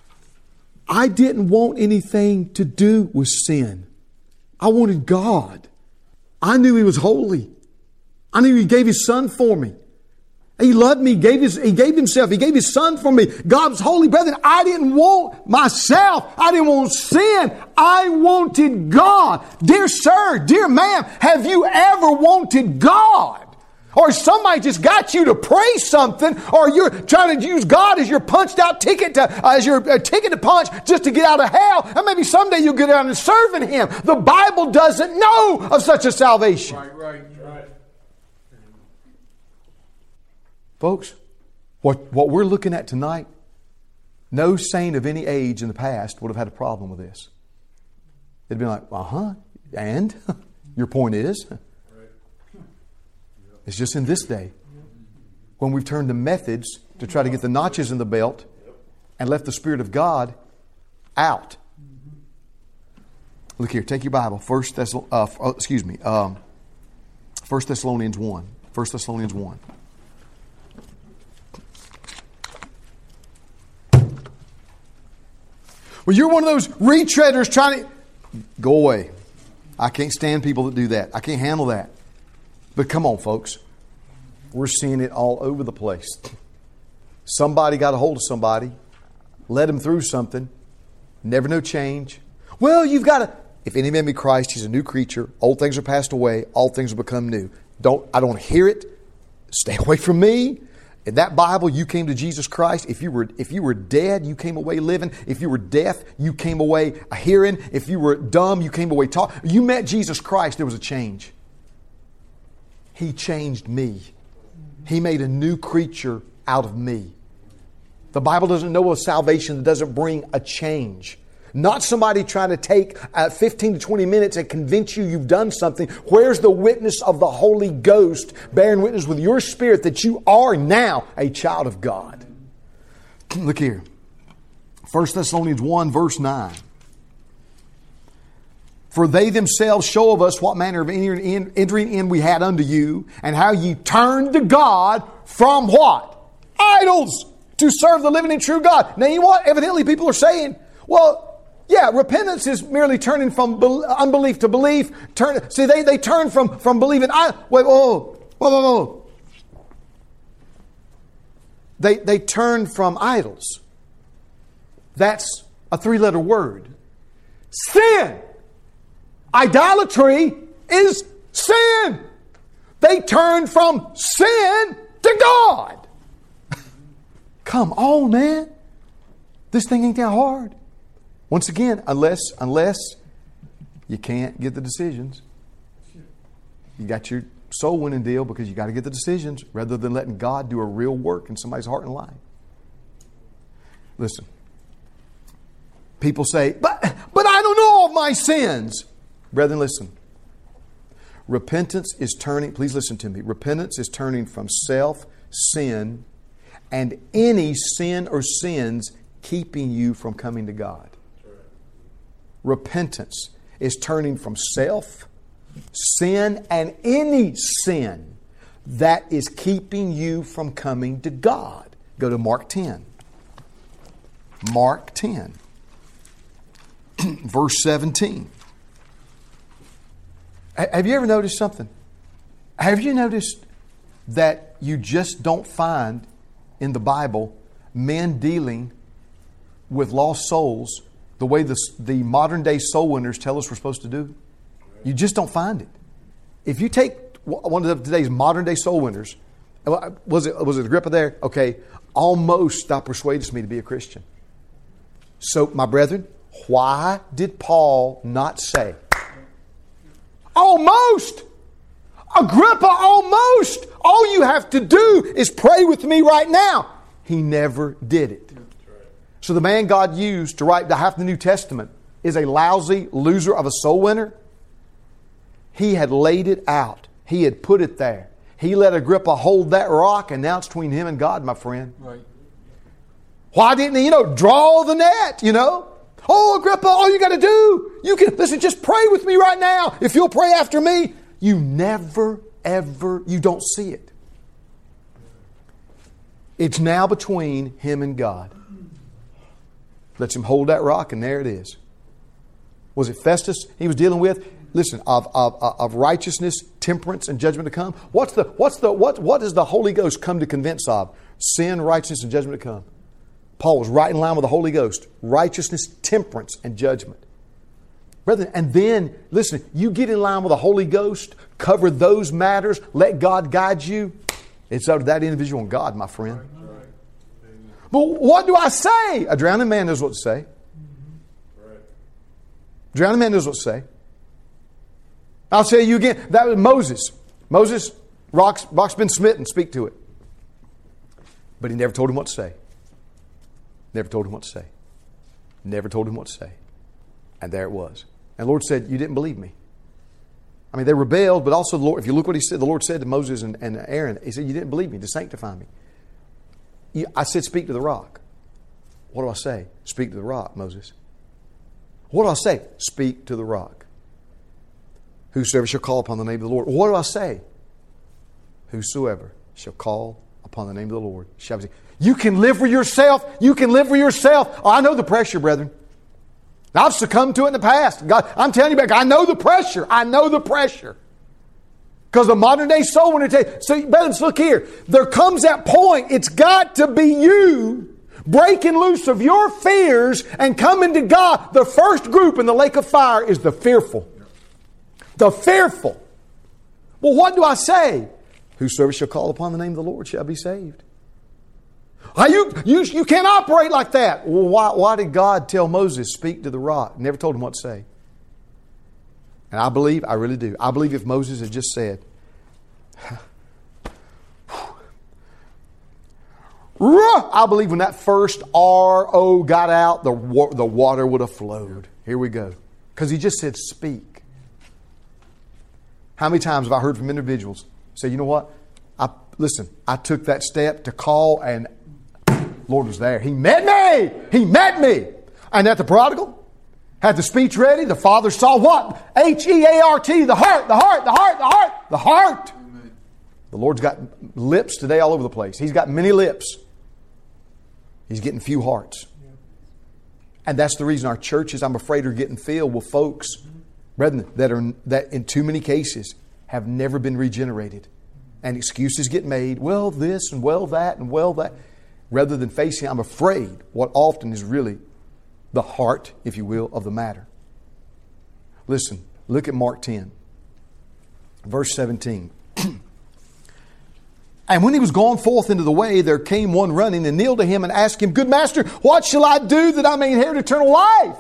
I didn't want anything to do with sin. I wanted God. I knew He was holy. I knew He gave His Son for me. He loved me. He gave, his, he gave Himself. He gave His Son for me. God was holy. Brethren, I didn't want myself. I didn't want sin. I wanted God. Dear sir, dear ma'am, have you ever wanted God? Or somebody just got you to pray something, or you're trying to use God as your punched out ticket to, uh, as your uh, ticket to punch just to get out of hell. And maybe someday you'll get out and serving Him. The Bible doesn't know of such a salvation. Right, right, right. Folks, what, what we're looking at tonight, no saint of any age in the past would have had a problem with this. It'd be like, uh-huh, and? Your point is? It's just in this day when we've turned to methods to try to get the notches in the belt and left the Spirit of God out. Look here, take your Bible. First Thessalonians, uh, excuse me, um, First Thessalonians one. First Thessalonians one. Well, you're one of those retreaders trying to go away. I can't stand people that do that. I can't handle that. But come on, folks. We're seeing it all over the place. Somebody got a hold of somebody, led them through something, never no change. Well, you've got to, if any man be Christ, he's a new creature. Old things are passed away. All things will become new. Don't, I don't hear it. Stay away from me. In that Bible, you came to Jesus Christ. If you were if you were dead, you came away living. If you were deaf, you came away hearing. If you were dumb, you came away talking. You met Jesus Christ, there was a change. He changed me. He made a new creature out of me. The Bible doesn't know of salvation that doesn't bring a change. Not somebody trying to take uh, fifteen to twenty minutes and convince you you've done something. Where's the witness of the Holy Ghost bearing witness with your spirit that you are now a child of God? Look here. First Thessalonians one verse nine. For they themselves show of us what manner of entering in, entering in we had unto you, and how ye turned to God from what? Idols, to serve the living and true God. Now you know what? Evidently people are saying, well, yeah, repentance is merely turning from be- unbelief to belief. Turn, see, they, they turn from, from believing. I, wait, whoa, whoa, whoa, whoa. They, they turn from idols. That's a three-letter word. Sin. Idolatry is sin. They turn from sin to God. Come on, man. This thing ain't that hard. Once again, unless unless you can't get the decisions. You got your soul winning deal because you got to get the decisions rather than letting God do a real work in somebody's heart and life. Listen. People say, but, but I don't know of my sins. Brethren, listen. Repentance is turning, please listen to me. Repentance is turning from self, sin, and any sin or sins keeping you from coming to God. Repentance is turning from self, sin, and any sin that is keeping you from coming to God. Go to Mark ten. Mark ten. Verse seventeen. Have you ever noticed something? Have you noticed that you just don't find in the Bible men dealing with lost souls the way the, the modern day soul winners tell us we're supposed to do? You just don't find it. If you take one of today's modern day soul winners, was it was it Agrippa there? Okay, almost thou persuadest me to be a Christian. So, my brethren, why did Paul not say, almost? Agrippa, almost. All you have to do is pray with me right now. He never did it. So the man God used to write the half the New Testament is a lousy loser of a soul winner. He had laid it out. He had put it there. He let Agrippa hold that rock, and now it's between him and God, my friend. Right. Why didn't he, you know, draw the net, you know? Oh, Agrippa, all you got to do, you can, listen, just pray with me right now. If you'll pray after me, you never, ever, you don't see it. It's now between him and God. Lets him hold that rock, and there it is. Was it Festus he was dealing with? Listen, of, of, of righteousness, temperance, and judgment to come. What's the what's the what what does the Holy Ghost come to convince of? Sin, righteousness, and judgment to come. Paul was right in line with the Holy Ghost. Righteousness, temperance, and judgment. Brethren, and then, listen, you get in line with the Holy Ghost, cover those matters, let God guide you. It's up to that individual and God, my friend. Right. Right. But what do I say? A drowning man knows what to say. Right. A drowning man knows what to say. I'll tell you again, that was Moses. Moses, rock's, rock's been smitten, speak to it. But he never told him what to say. Never told him what to say. Never told him what to say. And there it was. And the Lord said, you didn't believe me. I mean, they rebelled, but also the Lord, if you look what he said, the Lord said to Moses and, and Aaron, he said, you didn't believe me to sanctify me. You, I said, speak to the rock. What do I say? Speak to the rock, Moses. What do I say? Speak to the rock. Whosoever shall call upon the name of the Lord. What do I say? Whosoever shall call upon the name of the Lord shall be saved. You can live for yourself. You can live for yourself. Oh, I know the pressure, brethren. I've succumbed to it in the past. God, I'm telling you back, I know the pressure. I know the pressure. Because the modern day soul winner tell you. So, brothers, look here. There comes that point. It's got to be you breaking loose of your fears and coming to God. The first group in the lake of fire is the fearful. The fearful. Well, what do I say? Whosoever shall call upon the name of the Lord shall be saved. Why you, you, you can't operate like that. Well, why, why did God tell Moses, speak to the rock? Never told him what to say. And I believe, I really do, I believe if Moses had just said, I believe when that first R O got out, the, the water would have flowed. Here we go. Because he just said, speak. How many times have I heard from individuals say, you know what? I listen, I took that step to call and Lord was there. He met me. He met me. And at the prodigal, had the speech ready. The father saw what? H E A R T, the heart, the heart, the heart, the heart, the heart. Amen. The Lord's got lips today all over the place. He's got many lips. He's getting few hearts. And that's the reason our churches, I'm afraid, are getting filled with folks, brethren, that are that in too many cases have never been regenerated. And excuses get made. Well, this and well that and well that. Rather than facing, I'm afraid, what often is really the heart, if you will, of the matter. Listen, look at Mark ten, verse seventeen. And when he was gone forth into the way, there came one running and kneeled to him and asked him, Good master, what shall I do that I may inherit eternal life?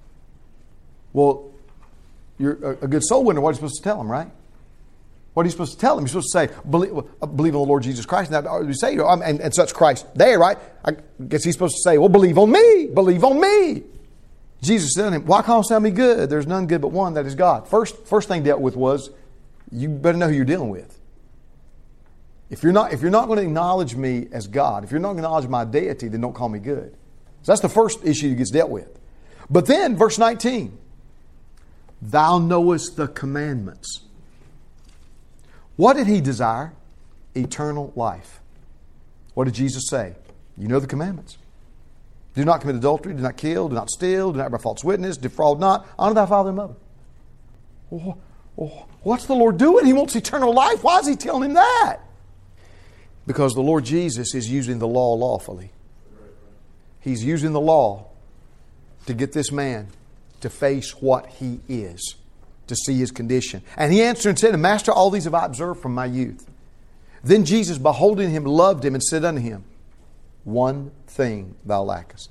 Well, you're a good soul winner. What are you supposed to tell him, right? What are you supposed to tell him? You're supposed to say, believe, believe on the Lord Jesus Christ. Now, you say, and, and such Christ there, right? I guess he's supposed to say, well, believe on me. Believe on me. Jesus said to him, why call thou me good? There's none good but one, that is God. First, first thing dealt with was, you better know who you're dealing with. If you're not, if you're not going to acknowledge me as God, if you're not going to acknowledge my deity, then don't call me good. So that's the first issue that gets dealt with. But then, verse nineteen, thou knowest the commandments. What did he desire? Eternal life. What did Jesus say? You know the commandments. Do not commit adultery, do not kill, do not steal, do not bear false witness, defraud not, honor thy father and mother. Oh, oh, what's the Lord doing? He wants eternal life. Why is he telling him that? Because the Lord Jesus is using the law lawfully. He's using the law to get this man to face what he is, to see his condition. And he answered and said, Master, all these have I observed from my youth. Then Jesus, beholding him, loved him and said unto him, One thing thou lackest.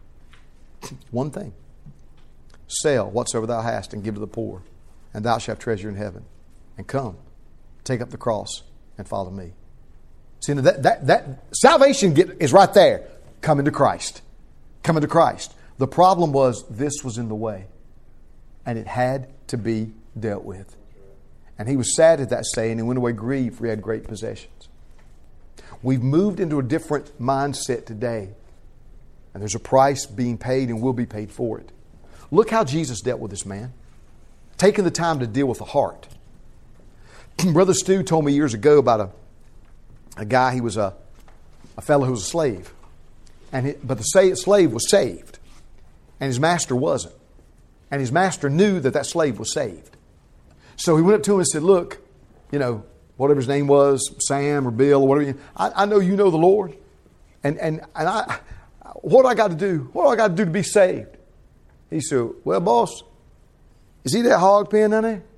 One thing. Sell whatsoever thou hast and give to the poor, and thou shalt have treasure in heaven. And come, take up the cross and follow me. See, that, that, that salvation get, is right there. Come into Christ. Come into Christ. The problem was this was in the way. And it had to be dealt with. And he was sad at that saying and went away grieved, for he had great possessions. We've moved into a different mindset today. And there's a price being paid and will be paid for it. Look how Jesus dealt with this man. Taking the time to deal with the heart. Brother Stu told me years ago about a A guy, he was a, a fellow who was a slave. and he, But the slave was saved. And his master wasn't. And his master knew that that slave was saved. So he went up to him and said, look, you know, whatever his name was, Sam or Bill or whatever, I, I know you know the Lord. And and and I, what do I got to do? What do I got to do to be saved? He said, well, boss, you see that hog pen down there?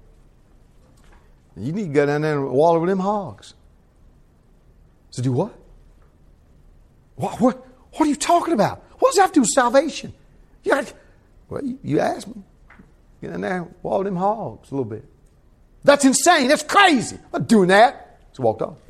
You need to go down there and wallow with them hogs. I said, do what? What, what? What are you talking about? What does that have to do with salvation? You got, well, you, you asked me. Get in there and wallow with them hogs a little bit. That's insane. That's crazy. I'm not doing that. So walked off.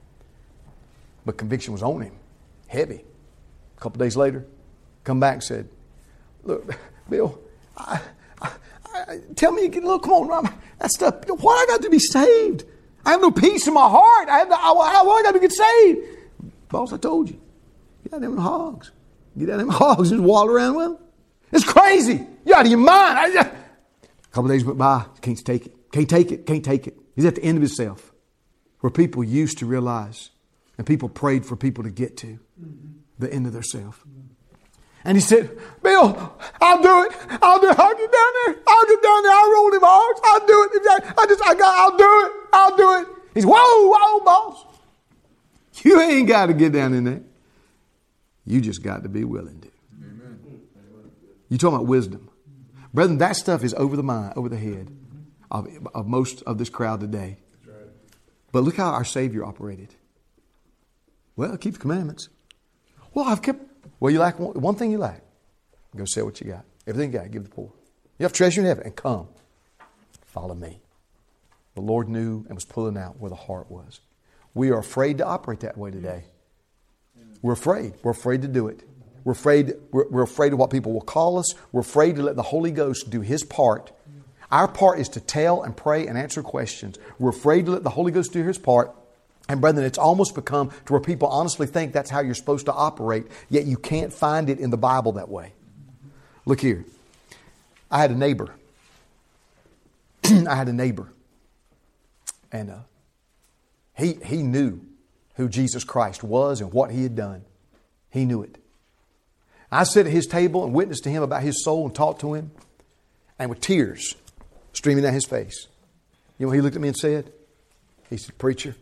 But conviction was on him. Heavy. A couple days later, come back and said, look, Bill, I, I, I, tell me again, look, come on, that stuff, what I got to be saved? I have no peace in my heart. I have no, I, I, I got to get saved. Boss, I told you. Get out of them hogs. Get out of them hogs and just walk around with them. It's crazy. You're out of your mind. I, a couple of days went by. Can't take it. Can't take it. Can't take it. He's at the end of himself. Where people used to realize, and people prayed for people to get to, the end of their self. And he said, Bill, I'll do it. I'll do it. I'll get down there. I'll get down there. I'll roll them hogs. I'll do it. I just, I got, I'll do it. I'll do it. He's, whoa, whoa, boss. You ain't got to get down in there. You just got to be willing to. Amen. You're talking about wisdom. Brethren, that stuff is over the mind, over the head of, of most of this crowd today. But look how our Savior operated. Well, keep the commandments. Well, I've kept, well, you lack one, one thing you lack. Go sell what you got. Everything you got, give to the poor. You have treasure in heaven, and come. Follow me. The Lord knew and was pulling out where the heart was. We are afraid to operate that way today. We're afraid. We're afraid to do it. We're afraid, we're, we're afraid of what people will call us. We're afraid to let the Holy Ghost do His part. Our part is to tell and pray and answer questions. We're afraid to let the Holy Ghost do His part. And brethren, it's almost become to where people honestly think that's how you're supposed to operate, yet you can't find it in the Bible that way. Look here. I had a neighbor. I had a neighbor. And uh, he, he knew who Jesus Christ was and what He had done. He knew it. I sat at his table and witnessed to him about his soul and talked to him. And with tears streaming down his face. You know what he looked at me and said? He said, "Preacher,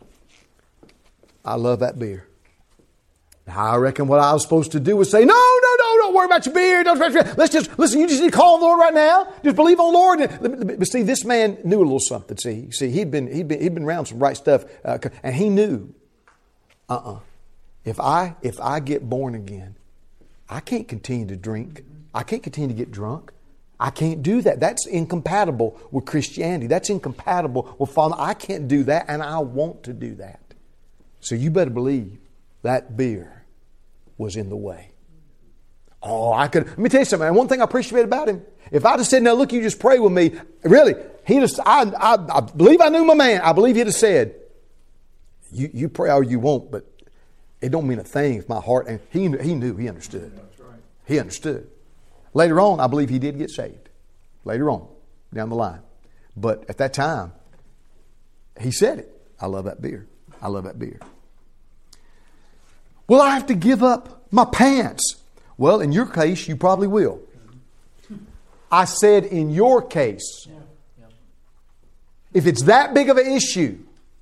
I love that beer." Now, I reckon what I was supposed to do was say, no, no, no, don't worry about your beer. Don't, let's just, listen, you just need to call on the Lord right now. Just believe on the Lord. But see, this man knew a little something. See, see he'd been, he'd been, he'd been around some right stuff. Uh, and he knew, uh-uh, if I, if I get born again, I can't continue to drink. I can't continue to get drunk. I can't do that. That's incompatible with Christianity. That's incompatible with Father. I can't do that, and I want to do that. So you better believe that beer was in the way. Oh, I could. Let me tell you something. And one thing I appreciate about him, if I'd have said, "Now look, you just pray with me," really, he'd have. I, I, I believe I knew my man. I believe he'd have said, "You, you pray all you want, but it don't mean a thing if my heart." And he, he knew. He understood. That's right. He understood. Later on, I believe he did get saved. Later on, down the line, but at that time, he said it. I love that beer. I love that beer. Will I have to give up my pants? Well, in your case, you probably will. I said in your case. If it's that big of an issue,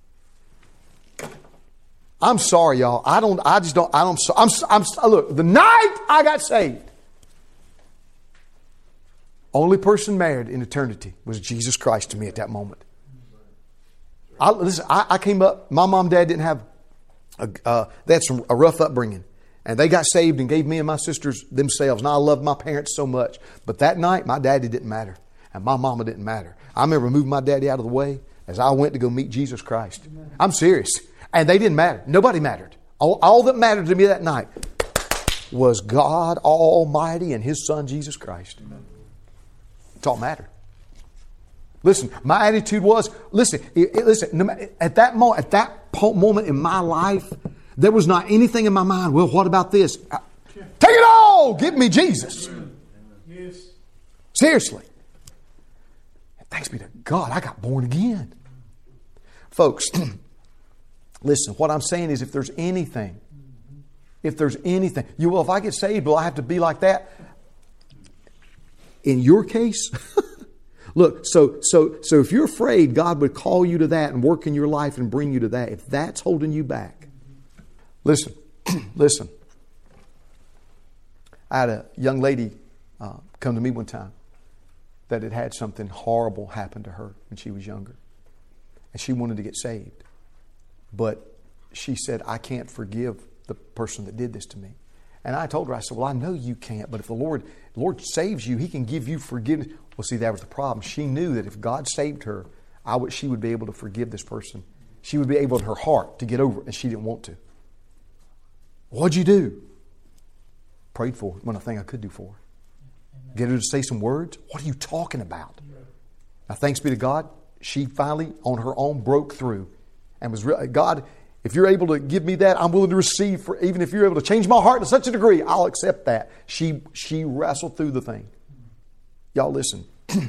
I'm sorry, y'all. I don't. I just don't. I don't. I'm. I'm. Look, the night I got saved, only person married in eternity was Jesus Christ to me at that moment. I, listen, I, I came up. My mom and dad didn't have. A, uh, they had some a rough upbringing, and they got saved and gave me and my sisters themselves. And I loved my parents so much. But that night, my daddy didn't matter, and my mama didn't matter. I remember moving my daddy out of the way as I went to go meet Jesus Christ. Amen. I'm serious, and they didn't matter. Nobody mattered. All, all that mattered to me that night was God Almighty and His Son Jesus Christ. Amen. That's all mattered. Listen, my attitude was, listen, it, it, listen. At that moment, at that moment in my life, there was not anything in my mind. Well, what about this? I, take it all. Give me Jesus. Yes. Seriously. And thanks be to God, I got born again. Folks, listen. What I'm saying is, if there's anything, if there's anything, you will. If I get saved, will I have to be like that? In your case. Look, so so so if you're afraid God would call you to that and work in your life and bring you to that, if that's holding you back, listen, listen. I had a young lady uh, come to me one time that had had something horrible happen to her when she was younger. And she wanted to get saved. But she said, "I can't forgive the person that did this to me." And I told her, I said, "Well, I know you can't, but if the Lord, the Lord saves you, He can give you forgiveness." Well, see, that was the problem. She knew that if God saved her, I would, she would be able to forgive this person. She would be able in her heart to get over it, and she didn't want to. What'd you do? Prayed for her. One thing I could do for her. Amen. Get her to say some words. What are you talking about? Yeah. Now, thanks be to God, she finally, on her own, broke through and was real. God, if you're able to give me that, I'm willing to receive. For even if you're able to change my heart to such a degree, I'll accept that. She she wrestled through the thing. Y'all listen.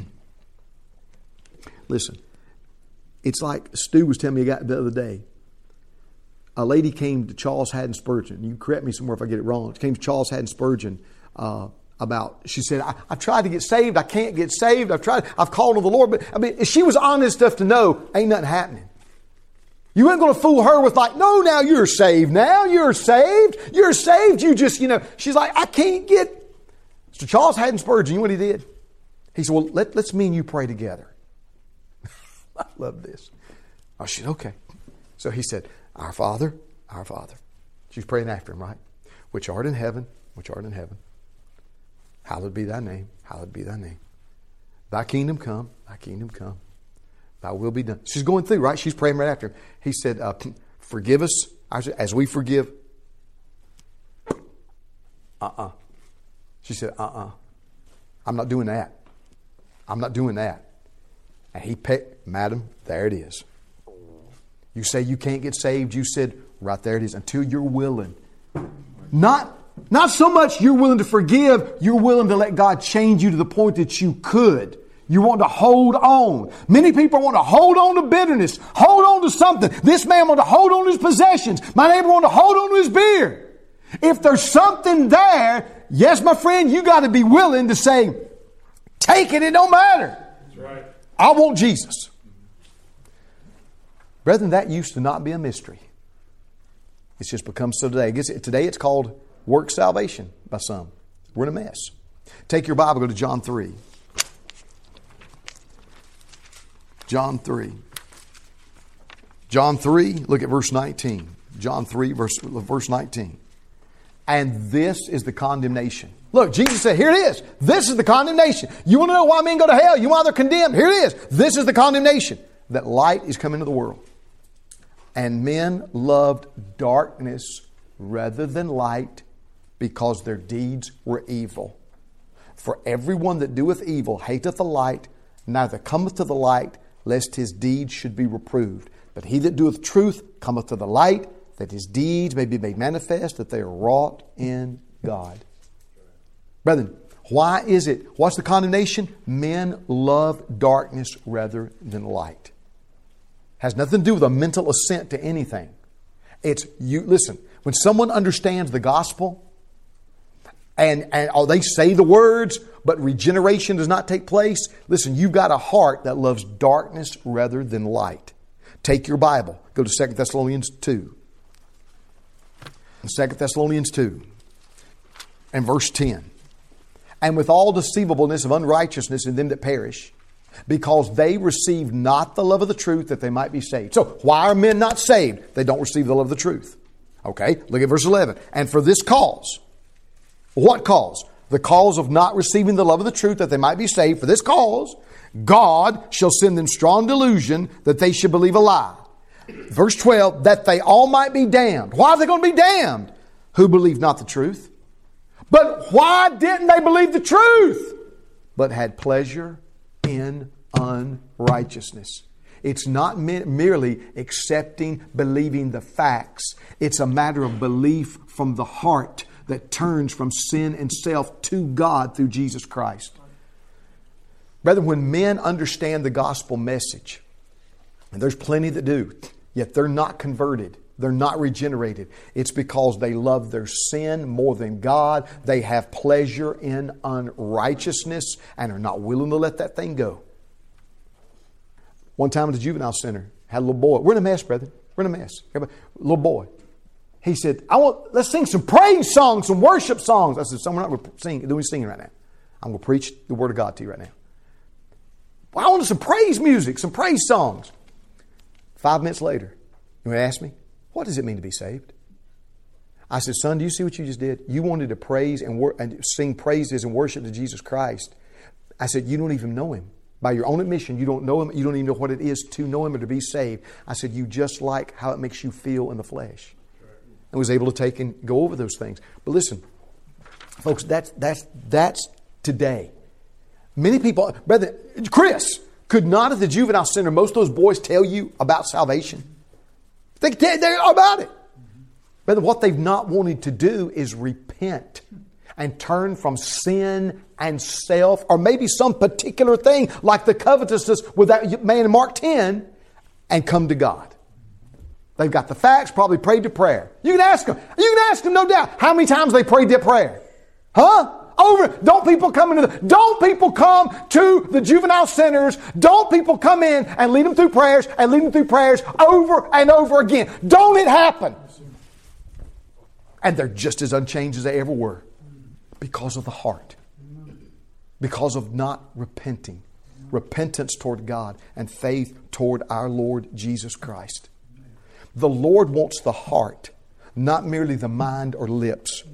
Listen. It's like Stu was telling me the other day. A lady came to Charles Haddon Spurgeon. You correct me somewhere if I get it wrong. She came to Charles Haddon Spurgeon uh, about, she said, I, I've tried to get saved. I can't get saved. I've tried, I've called on the Lord. But I mean, she was honest enough to know ain't nothing happening. You ain't going to fool her with like, no, now you're saved. Now you're saved. You're saved. You just, you know, she's like, I can't get. So Charles Haddon Spurgeon, you know what he did? He said, well, let, let's me and you pray together. I love this. I said, okay. So he said, Our Father, our Father. She's praying after him, right? which art in heaven, which art in heaven, hallowed be thy name, hallowed be thy name. Thy kingdom come, thy kingdom come, thy will be done. She's going through, right? She's praying right after him. He said, uh, forgive us as we forgive. Uh-uh. She said, uh-uh. I'm not doing that. I'm not doing that. And he picked, madam, there it is. You say you can't get saved. You said, right there it is. Until you're willing. Not, not so much you're willing to forgive. You're willing to let God change you to the point that you could. You want to hold on. Many people want to hold on to bitterness. Hold on to something. This man wanted to hold on to his possessions. My neighbor wanted to hold on to his beer. If there's something there, yes, my friend, you got to be willing to say, take it, it don't matter. That's right. I want Jesus. Brethren, that used to not be a mystery. It's just become so today. I guess today it's called work salvation by some. We're in a mess. Take your Bible, go to John three. John three. John three, look at verse nineteen. John three, verse, verse nineteen. And this is the condemnation. Look, Jesus said, here it is. This is the condemnation. You want to know why men go to hell? You want they're condemned? Here it is. This is the condemnation. That light is come into the world. And men loved darkness rather than light because their deeds were evil. For everyone that doeth evil hateth the light, neither cometh to the light, lest his deeds should be reproved. But he that doeth truth cometh to the light, that his deeds may be made manifest, that they are wrought in God. Brethren, why is it? What's the condemnation? Men love darkness rather than light. Has nothing to do with a mental assent to anything. It's you. Listen, when someone understands the gospel and, and oh, they say the words, but regeneration does not take place. Listen, you've got a heart that loves darkness rather than light. Take your Bible. Go to Second Thessalonians two. Second Thessalonians two and verse ten. And with all deceivableness of unrighteousness in them that perish, because they receive not the love of the truth that they might be saved. So why are men not saved? They don't receive the love of the truth. Okay, look at verse eleven. And for this cause. What cause? The cause of not receiving the love of the truth that they might be saved. For this cause, God shall send them strong delusion that they should believe a lie. Verse twelve, that they all might be damned. Why are they going to be damned? Who believe not the truth. But why didn't they believe the truth? But had pleasure in unrighteousness. It's not me- merely accepting, believing the facts. It's a matter of belief from the heart that turns from sin and self to God through Jesus Christ. Brethren, when men understand the gospel message, and there's plenty that do, yet they're not converted, they're not regenerated, it's because they love their sin more than God. They have pleasure in unrighteousness and are not willing to let that thing go. One time at the juvenile center, had a little boy. We're in a mess, brethren. We're in a mess. Everybody, little boy. He said, "I want let's sing some praise songs, some worship songs." I said, "Son, we're not going to sing, doing singing right now. I'm going to preach the Word of God to you right now. Well, I wanted some praise music, some praise songs." Five minutes later, you want to ask me, what does it mean to be saved? I said, "Son, do you see what you just did? You wanted to praise and, wor- and sing praises and worship to Jesus Christ." I said, "You don't even know Him. By your own admission, you don't know Him. You don't even know what it is to know Him or to be saved." I said, "You just like how it makes you feel in the flesh." I was able to take and go over those things. But listen, folks, that's, that's, that's today. Many people, brother, Chris, could not at the juvenile center most of those boys tell you about salvation? They can tell you about it. Brother, what they've not wanted to do is repent and turn from sin and self, or maybe some particular thing like the covetousness with that man in Mark ten, and come to God. They've got the facts, probably prayed to prayer. You can ask them. You can ask them, no doubt, how many times they prayed that prayer. Huh? Over. Don't people come into the, don't people come to the juvenile centers. Don't people come in and lead them through prayers and lead them through prayers over and over again. Don't it happen? And they're just as unchanged as they ever were because of the heart. Because of not repenting. Repentance toward God and faith toward our Lord Jesus Christ. The Lord wants the heart, not merely the mind or lips.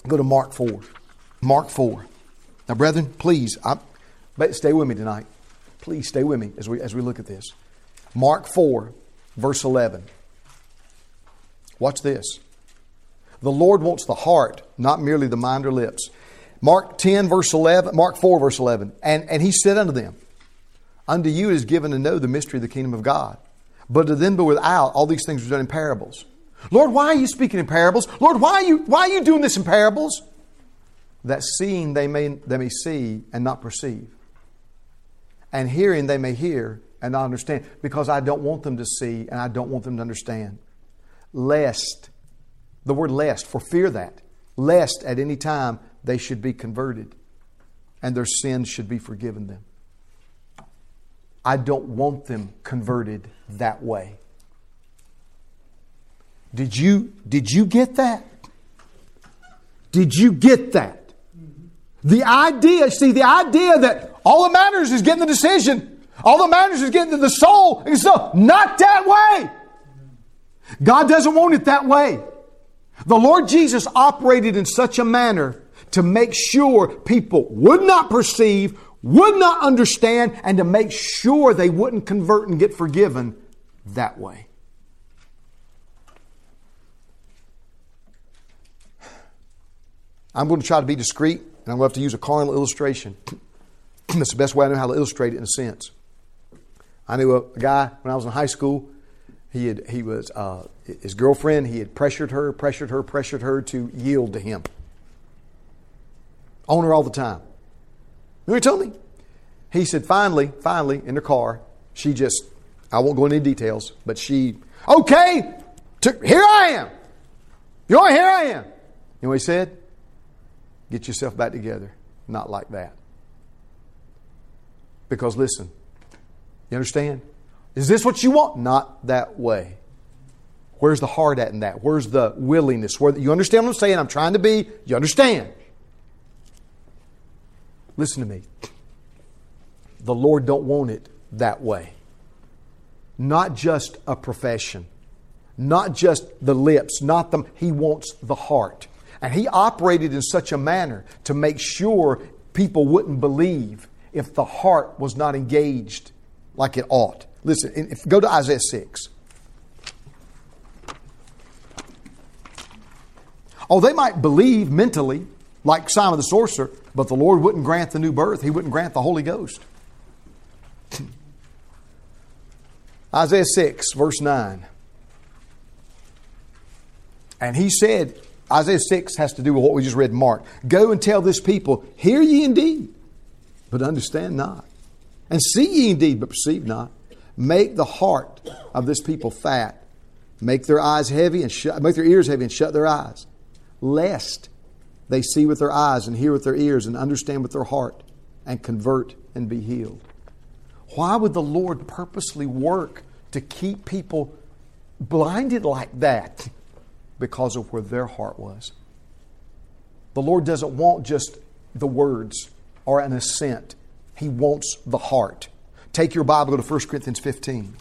Go to Mark four. Mark four. Now, brethren, please, I, stay with me tonight. Please stay with me as we as we look at this. Mark four, verse eleven. Watch this. The Lord wants the heart, not merely the mind or lips. Mark ten, verse eleven, Mark four, verse eleven. And, and he said unto them, unto you is given to know the mystery of the kingdom of God. But to them that without, all these things are done in parables. Lord, why are you speaking in parables? Lord, why are you, why are you doing this in parables? That seeing they may, they may see and not perceive. And hearing they may hear and not understand. Because I don't want them to see and I don't want them to understand. Lest, the word lest, for fear that, lest at any time they should be converted and their sins should be forgiven them. I don't want them converted that way. Did you, did you get that? Did you get that? The idea, see, the idea that all that matters is getting the decision. All that matters is getting to the soul. And so, not that way. God doesn't want it that way. The Lord Jesus operated in such a manner to make sure people would not perceive, would not understand, and to make sure they wouldn't convert and get forgiven that way. I'm going to try to be discreet, and I'm going to have to use a carnal illustration. That's the best way I know how to illustrate it in a sense. I knew a, a guy when I was in high school. He had, he was, uh, his girlfriend, he had pressured her, pressured her, pressured her to yield to him. On her all the time. You know what he told me? He said, finally, finally, in the car, she just, I won't go into details, but she, okay, to, here I am. You know, here I am. You know what he said? Get yourself back together. Not like that. Because listen, you understand? Is this what you want? Not that way. Where's the heart at in that? Where's the willingness? Where, you understand what I'm saying? I'm trying to be, you understand? Listen to me. The Lord don't want it that way. Not just a profession. Not just the lips. Not the, He wants the heart. And He operated in such a manner to make sure people wouldn't believe if the heart was not engaged like it ought. Listen, if, go to Isaiah six. Oh, they might believe mentally, like Simon the sorcerer, but the Lord wouldn't grant the new birth. He wouldn't grant the Holy Ghost. Isaiah six, verse nine. And He said, Isaiah six has to do with what we just read in Mark. Go and tell this people, hear ye indeed, but understand not. And see ye indeed, but perceive not. Make the heart of this people fat. Make their eyes heavy and shut, make their ears heavy and shut their eyes. Lest they see with their eyes and hear with their ears and understand with their heart and convert and be healed. Why would the Lord purposely work to keep people blinded like that? Because of where their heart was. The Lord doesn't want just the words or an assent. He wants the heart. Take your Bible, go to First Corinthians fifteen.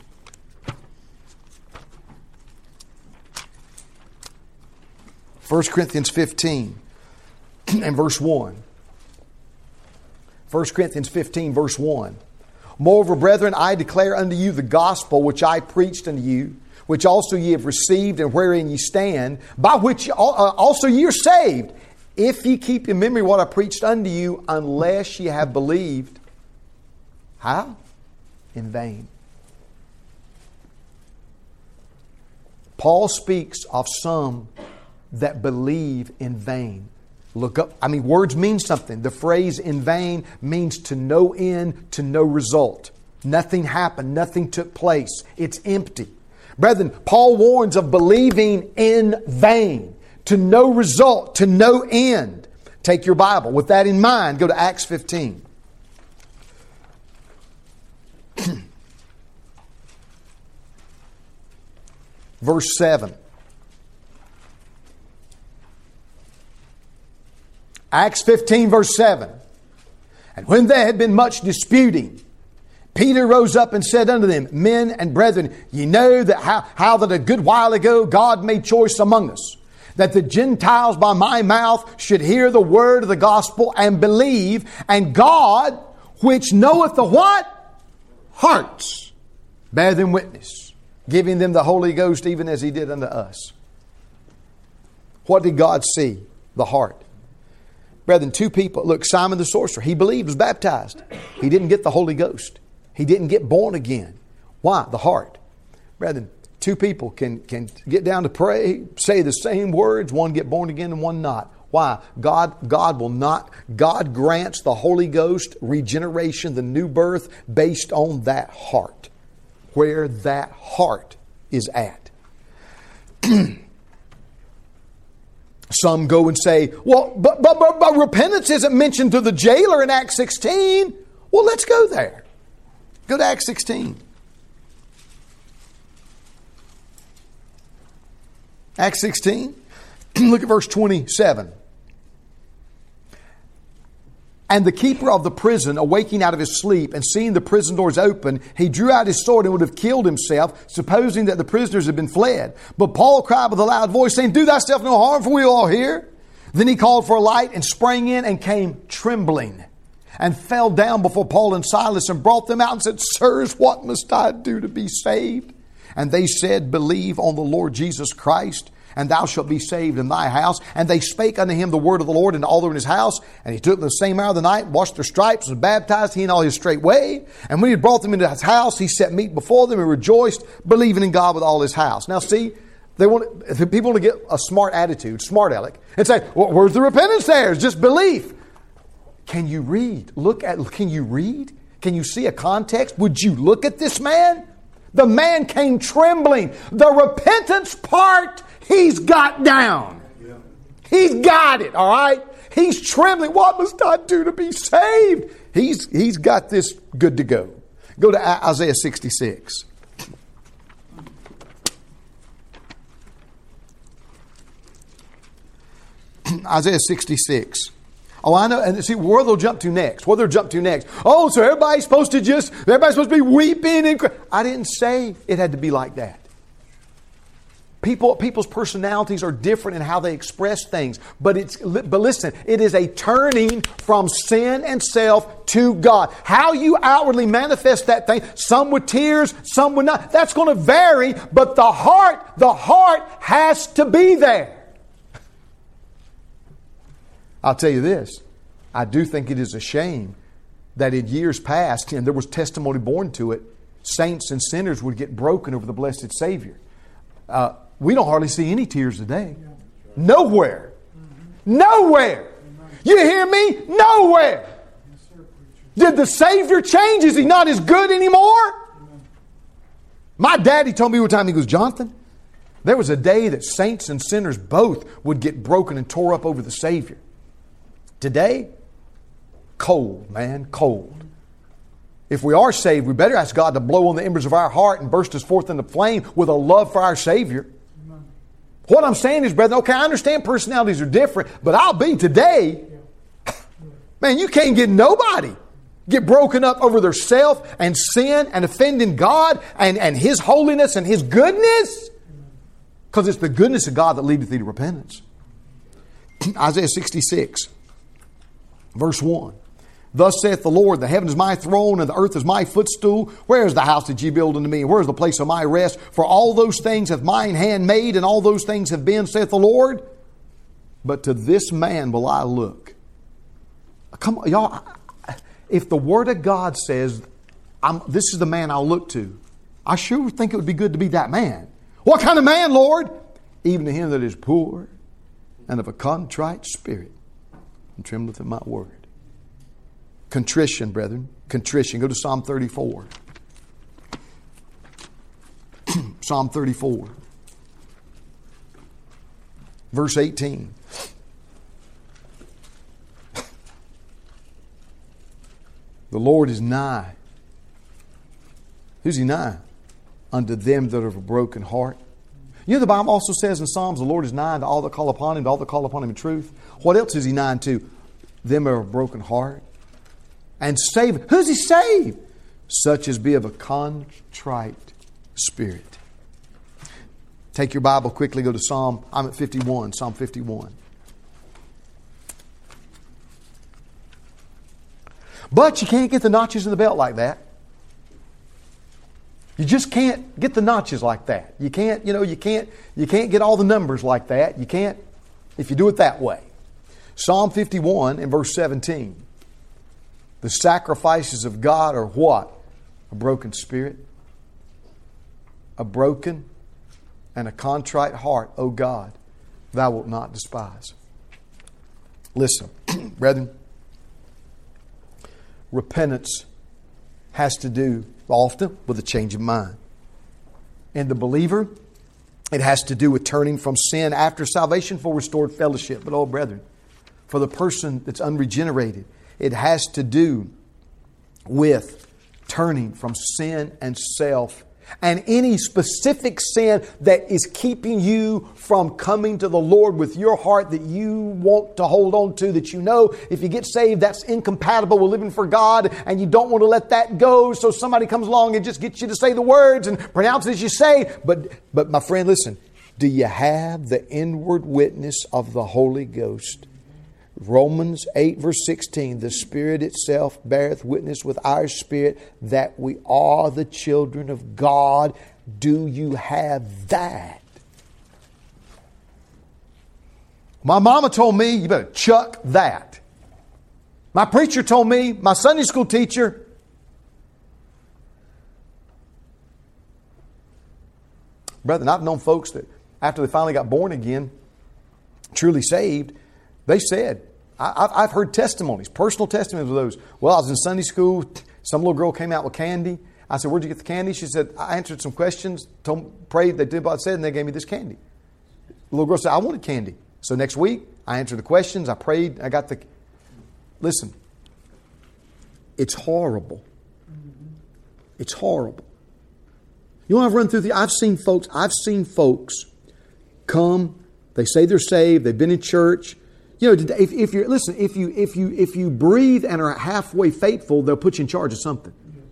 First Corinthians fifteen and verse one. First Corinthians fifteen, verse one. Moreover, brethren, I declare unto you the gospel which I preached unto you, which also ye have received and wherein ye stand, by which also ye are saved, if ye keep in memory what I preached unto you, unless ye have believed. How? In vain. Paul speaks of some that believe in vain. Look up. I mean, words mean something. The phrase in vain means to no end, to no result. Nothing happened. Nothing took place. It's empty. Brethren, Paul warns of believing in vain, to no result, to no end. Take your Bible. With that in mind, go to Acts fifteen. Verse seven. Acts fifteen, verse seven. And when there had been much disputing, Peter rose up and said unto them, Men and brethren, ye know that how, how that a good while ago God made choice among us, that the Gentiles by my mouth should hear the word of the gospel and believe. And God, which knoweth the what? Hearts, bear them witness, giving them the Holy Ghost even as He did unto us. What did God see? The heart. Brethren, two people. Look, Simon the sorcerer, he believed, was baptized. He didn't get the Holy Ghost. He didn't get born again. Why? The heart. Brethren, two people can, can get down to pray, say the same words, one get born again and one not. Why? God, God will not, God grants the Holy Ghost regeneration, the new birth, based on that heart. Where that heart is at. Some go and say, well, but, but, but, but repentance isn't mentioned to the jailer in Acts sixteen. Well, let's go there. Go to Acts sixteen. Acts sixteen. Look at verse twenty-seven. And the keeper of the prison, awaking out of his sleep and seeing the prison doors open, he drew out his sword and would have killed himself, supposing that the prisoners had been fled. But Paul cried with a loud voice, saying, do thyself no harm, for we are all here. Then he called for a light and sprang in and came trembling and fell down before Paul and Silas and brought them out and said, sirs, what must I do to be saved? And they said, believe on the Lord Jesus Christ, and thou shalt be saved in thy house. And they spake unto him the word of the Lord, and all that were in his house. And he took them the same hour of the night, washed their stripes, was baptized, he and all his straightway. And when he had brought them into his house, he set meat before them and rejoiced, believing in God with all his house. Now see, they want if people want to get a smart attitude, smart aleck, and say, well, where's the repentance there? It's just belief. Can you read? Look at, can you read? Can you see a context? Would you look at this man? The man came trembling. The repentance part, he's got down. He's got it, all right? He's trembling. What must I do to be saved? He's, he's got this good to go. Go to Isaiah sixty-six. Isaiah sixty-six. Oh, I know. And see, where they'll jump to next. Where they'll jump to next. Oh, so everybody's supposed to just, everybody's supposed to be weeping and crying. I didn't say it had to be like that. People, people's personalities are different in how they express things. But it's, but listen, it is a turning from sin and self to God. How you outwardly manifest that thing, some with tears, some with not, that's going to vary. But the heart, the heart has to be there. I'll tell you this, I do think it is a shame that in years past, and there was testimony born to it, saints and sinners would get broken over the blessed Savior. Uh, we don't hardly see any tears today. Nowhere. Nowhere. You hear me? Nowhere. Did the Savior change? Is He not as good anymore? My daddy told me one time, he goes, Jonathan, there was a day that saints and sinners both would get broken and tore up over the Savior. Today, cold, man, cold. If we are saved, we better ask God to blow on the embers of our heart and burst us forth into flame with a love for our Savior. Amen. What I'm saying is, brethren, okay, I understand personalities are different, but I'll be today. Man, you can't get nobody get broken up over their self and sin and offending God and, and His holiness and His goodness. Because it's the goodness of God that leadeth thee to repentance. Isaiah sixty-six. Verse one. Thus saith the Lord, the heaven is my throne and the earth is my footstool. Where is the house that ye build unto me? And where is the place of my rest? For all those things hath mine hand made, and all those things have been, saith the Lord. But to this man will I look. Come on, y'all. If the Word of God says, I'm, this is the man I'll look to, I sure think it would be good to be that man. What kind of man, Lord? Even to him that is poor and of a contrite spirit, and trembleth at my word. Contrition, brethren. Contrition. Go to Psalm thirty-four. Psalm thirty-four. Verse eighteen. The Lord is nigh. Who's He nigh? Unto them that have a broken heart. You know the Bible also says in Psalms, the Lord is nigh to all that call upon Him, to all that call upon Him in truth. What else is He nigh to? Them that have a broken heart. And save. Who's He save? Such as be of a contrite spirit. Take your Bible quickly, go to Psalm, I'm at fifty-one, Psalm fifty-one. But you can't get the notches in the belt like that. You just can't get the notches like that. You can't, you know, you can't, you can't get all the numbers like that. You can't, if you do it that way. Psalm fifty-one and verse seventeen. The sacrifices of God are what? A broken spirit, a broken and a contrite heart, O God, thou wilt not despise. Listen, brethren, repentance has to do often with a change of mind. In the believer, it has to do with turning from sin after salvation for restored fellowship. But oh, brethren, for the person that's unregenerated, it has to do with turning from sin and self and any specific sin that is keeping you from coming to the Lord with your heart that you want to hold on to, that you know if you get saved, that's incompatible with living for God, and you don't want to let that go, so somebody comes along and just gets you to say the words and pronounce it as you say. But, but my friend, listen, do you have the inward witness of the Holy Ghost? Romans eight verse sixteen, the Spirit itself beareth witness with our spirit that we are the children of God. Do you have that? My mama told me, you better chuck that. My preacher told me, my Sunday school teacher. Brethren, I've known folks that after they finally got born again, truly saved, they said, I, I've heard testimonies, personal testimonies of those. Well, I was in Sunday school. Some little girl came out with candy. I said, where'd you get the candy? She said, I answered some questions, told, prayed, they did what I said, and they gave me this candy. The little girl said, I wanted candy. So next week, I answered the questions, I prayed, I got the... Listen, it's horrible. It's horrible. You know, I've run through the... I've seen folks, I've seen folks come, they say they're saved, they've been in church. You know, if, if you're, listen, if you, if you, if you breathe and are halfway faithful, they'll put you in charge of something.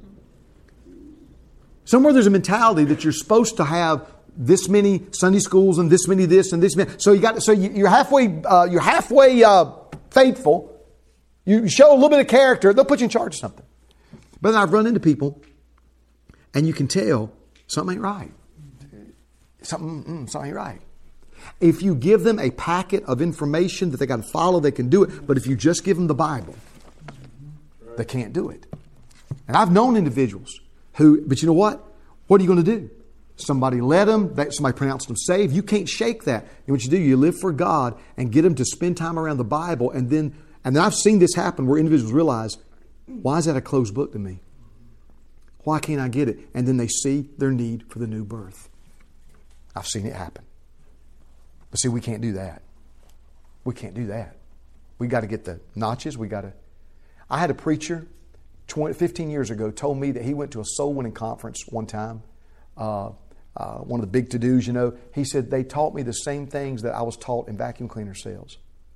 Somewhere there's a mentality that you're supposed to have this many Sunday schools and this many this and this many. So you got, so you, you're halfway, uh, you're halfway uh, faithful. You show a little bit of character, they'll put you in charge of something. But then I've run into people, and you can tell something ain't right. Something, mm, something ain't right. If you give them a packet of information that they got to follow, they can do it. But if you just give them the Bible, they can't do it. And I've known individuals who, but you know what? What are you going to do? Somebody led them, somebody pronounced them saved. You can't shake that. And what you do, you live for God and get them to spend time around the Bible. And then, and then I've seen this happen where individuals realize, why is that a closed book to me? Why can't I get it? And then they see their need for the new birth. I've seen it happen. But see, we can't do that. We can't do that. We got to get the notches. We got to. I had a preacher twenty, fifteen years ago told me that he went to a soul winning conference one time. Uh, uh, one of the big to-dos, you know. He said, they taught me the same things that I was taught in vacuum cleaner sales.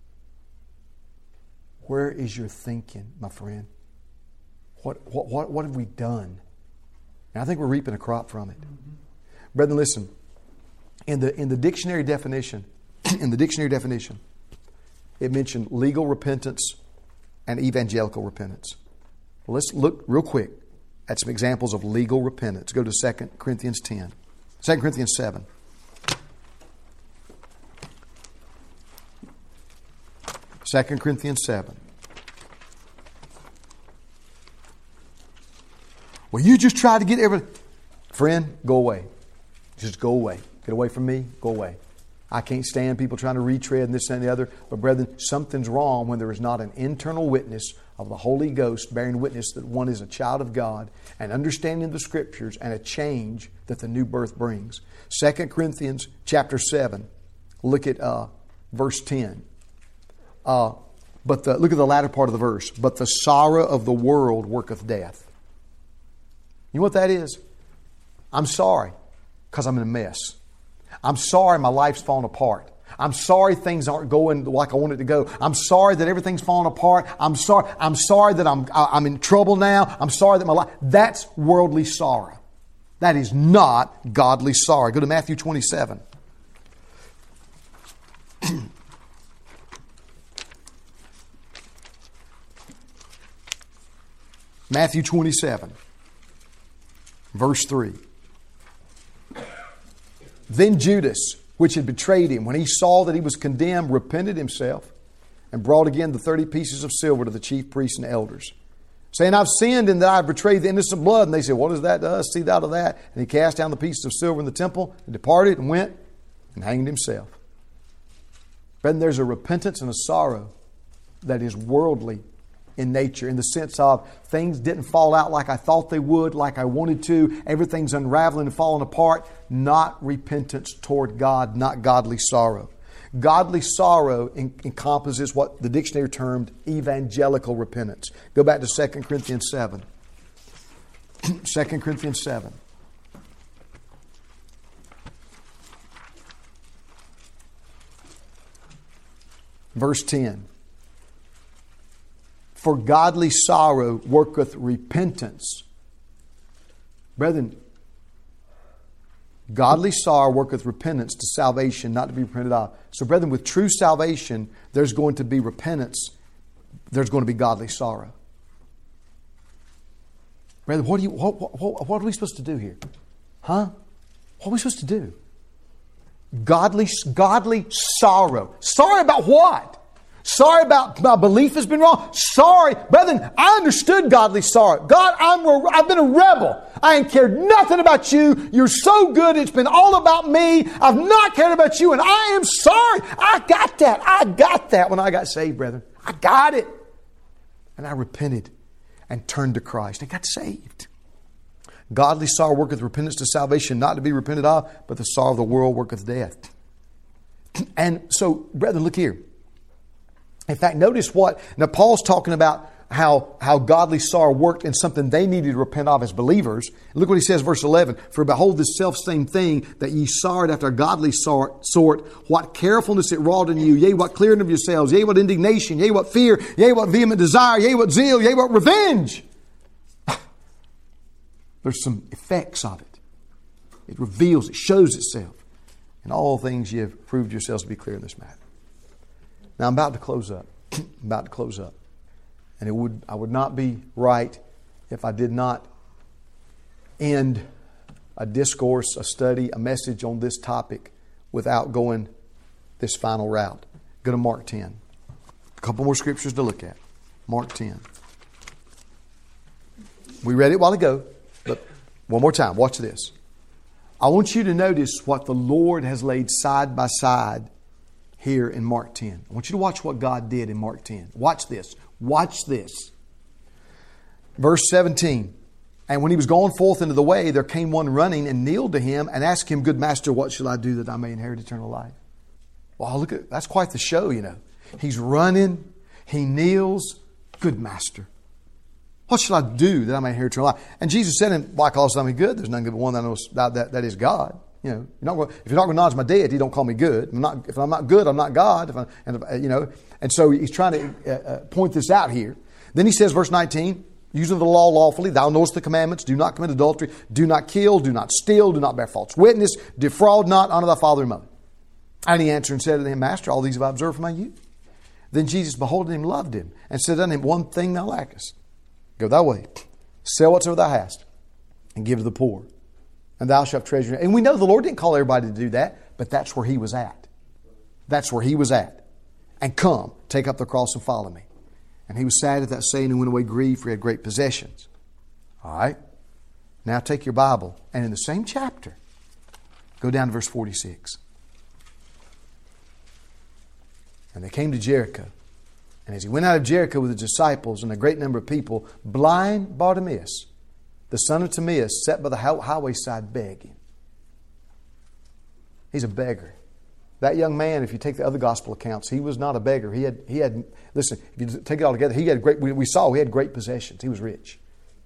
Where is your thinking, my friend? What, what, what, what have we done? And I think we're reaping a crop from it. Mm-hmm. Brethren, listen. In the in the dictionary definition, in the dictionary definition, it mentioned legal repentance and evangelical repentance. Well, let's look real quick at some examples of legal repentance. Go to Second Corinthians ten. Second Corinthians seven. Second Corinthians seven. Well, you just try to get everything. Friend, go away. Just go away. Get away from me. Go away. I can't stand people trying to retread and this and the other. But brethren, something's wrong when there is not an internal witness of the Holy Ghost bearing witness that one is a child of God and understanding the Scriptures and a change that the new birth brings. Second Corinthians chapter seven. Look at uh, verse ten. Uh, but the, look at the latter part of the verse. But the sorrow of the world worketh death. You know what that is? I'm sorry because I'm in a mess. I'm sorry my life's falling apart. I'm sorry things aren't going like I want it to go. I'm sorry that everything's falling apart. I'm sorry. I'm sorry that I'm I'm in trouble now. I'm sorry that my life. That's worldly sorrow. That is not godly sorrow. Go to Matthew twenty-seven. Matthew twenty-seven, verse three. Then Judas, which had betrayed him, when he saw that he was condemned, repented himself and brought again the thirty pieces of silver to the chief priests and elders, saying, I've sinned in that I've betrayed the innocent blood. And they said, what is that to us? See thou to that. And he cast down the pieces of silver in the temple and departed and went and hanged himself. Brethren, there's a repentance and a sorrow that is worldly in nature, in the sense of things didn't fall out like I thought they would, like I wanted to. Everything's unraveling and falling apart. Not repentance toward God, not godly sorrow. Godly sorrow en- encompasses what the dictionary termed evangelical repentance. Go back to Second Corinthians seven. Second Corinthians seven. Verse ten. For godly sorrow worketh repentance. Brethren, godly sorrow worketh repentance to salvation, not to be repented of. So brethren, with true salvation, there's going to be repentance. There's going to be godly sorrow. Brethren, what, do you, what, what, what are we supposed to do here? Huh? What are we supposed to do? Godly, godly sorrow. Sorry about what? Sorry about my belief has been wrong. Sorry. Brethren, I understood godly sorrow. God, I'm a, I've been a rebel. I ain't cared nothing about you. You're so good. It's been all about me. I've not cared about you, and I am sorry. I got that. I got that when I got saved, brethren. I got it. And I repented and turned to Christ and got saved. Godly sorrow worketh repentance to salvation, not to be repented of, but the sorrow of the world worketh death. And so, brethren, look here. In fact, notice what, now Paul's talking about how, how godly sorrow worked in something they needed to repent of as believers. Look what he says, verse eleven. For behold, this self-same thing that ye sorrowed after a godly sort, sort, what carefulness it wrought in you, yea, what clearing of yourselves, yea, what indignation, yea, what fear, yea, what vehement desire, yea, what zeal, yea, what revenge. There's some effects of it. It reveals, it shows itself. In all things ye have proved yourselves to be clear in this matter. Now I'm about to close up. I'm about to close up. And it would I would not be right if I did not end a discourse, a study, a message on this topic without going this final route. Go to Mark ten. A couple more scriptures to look at. Mark ten. We read it a while ago, but one more time. Watch this. I want you to notice what the Lord has laid side by side here in Mark ten. I want you to watch what God did in Mark ten. Watch this. Watch this. Verse seventeen. And when he was going forth into the way, there came one running and kneeled to him and asked him, Good master, what shall I do that I may inherit eternal life? Well, look at that's quite the show, you know. He's running. He kneels. Good master, what shall I do that I may inherit eternal life? And Jesus said to him, Why callest thou me good? There's none good but one that knows that, that, that is God. You know, you're not going, if you're not going to acknowledge my deity, don't call me good. I'm not, if I'm not good, I'm not God. If I, and if, you know, and so he's trying to uh, uh, point this out here. Then he says, verse nineteen, using the law lawfully, thou knowest the commandments: do not commit adultery, do not kill, do not steal, do not bear false witness, defraud not, honor thy father and mother. And he answered and said to him, Master, all these have I observed from my youth. Then Jesus, beholding him, loved him, and said unto him, One thing thou lackest. Go thy way, sell whatsoever thou hast, and give to the poor, and thou shalt have treasure. And we know the Lord didn't call everybody to do that, but that's where he was at. That's where he was at. And come, take up the cross and follow me. And he was sad at that saying and went away grieved, for he had great possessions. All right. Now take your Bible, and in the same chapter, go down to verse forty-six. And they came to Jericho. And as he went out of Jericho with his disciples and a great number of people, blind Bartimaeus, the son of Timaeus, sat by the highway side begging. He's a beggar. That young man, if you take the other gospel accounts, he was not a beggar. He had, he had. Listen, if you take it all together, he had great. We, we saw he had great possessions. He was rich.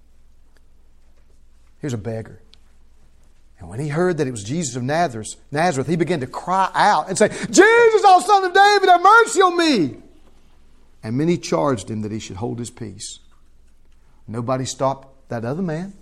He was a beggar. And when he heard that it was Jesus of Nazareth, Nazareth, he began to cry out and say, Jesus, thou son of David, have mercy on me. And many charged him that he should hold his peace. Nobody stopped that other man.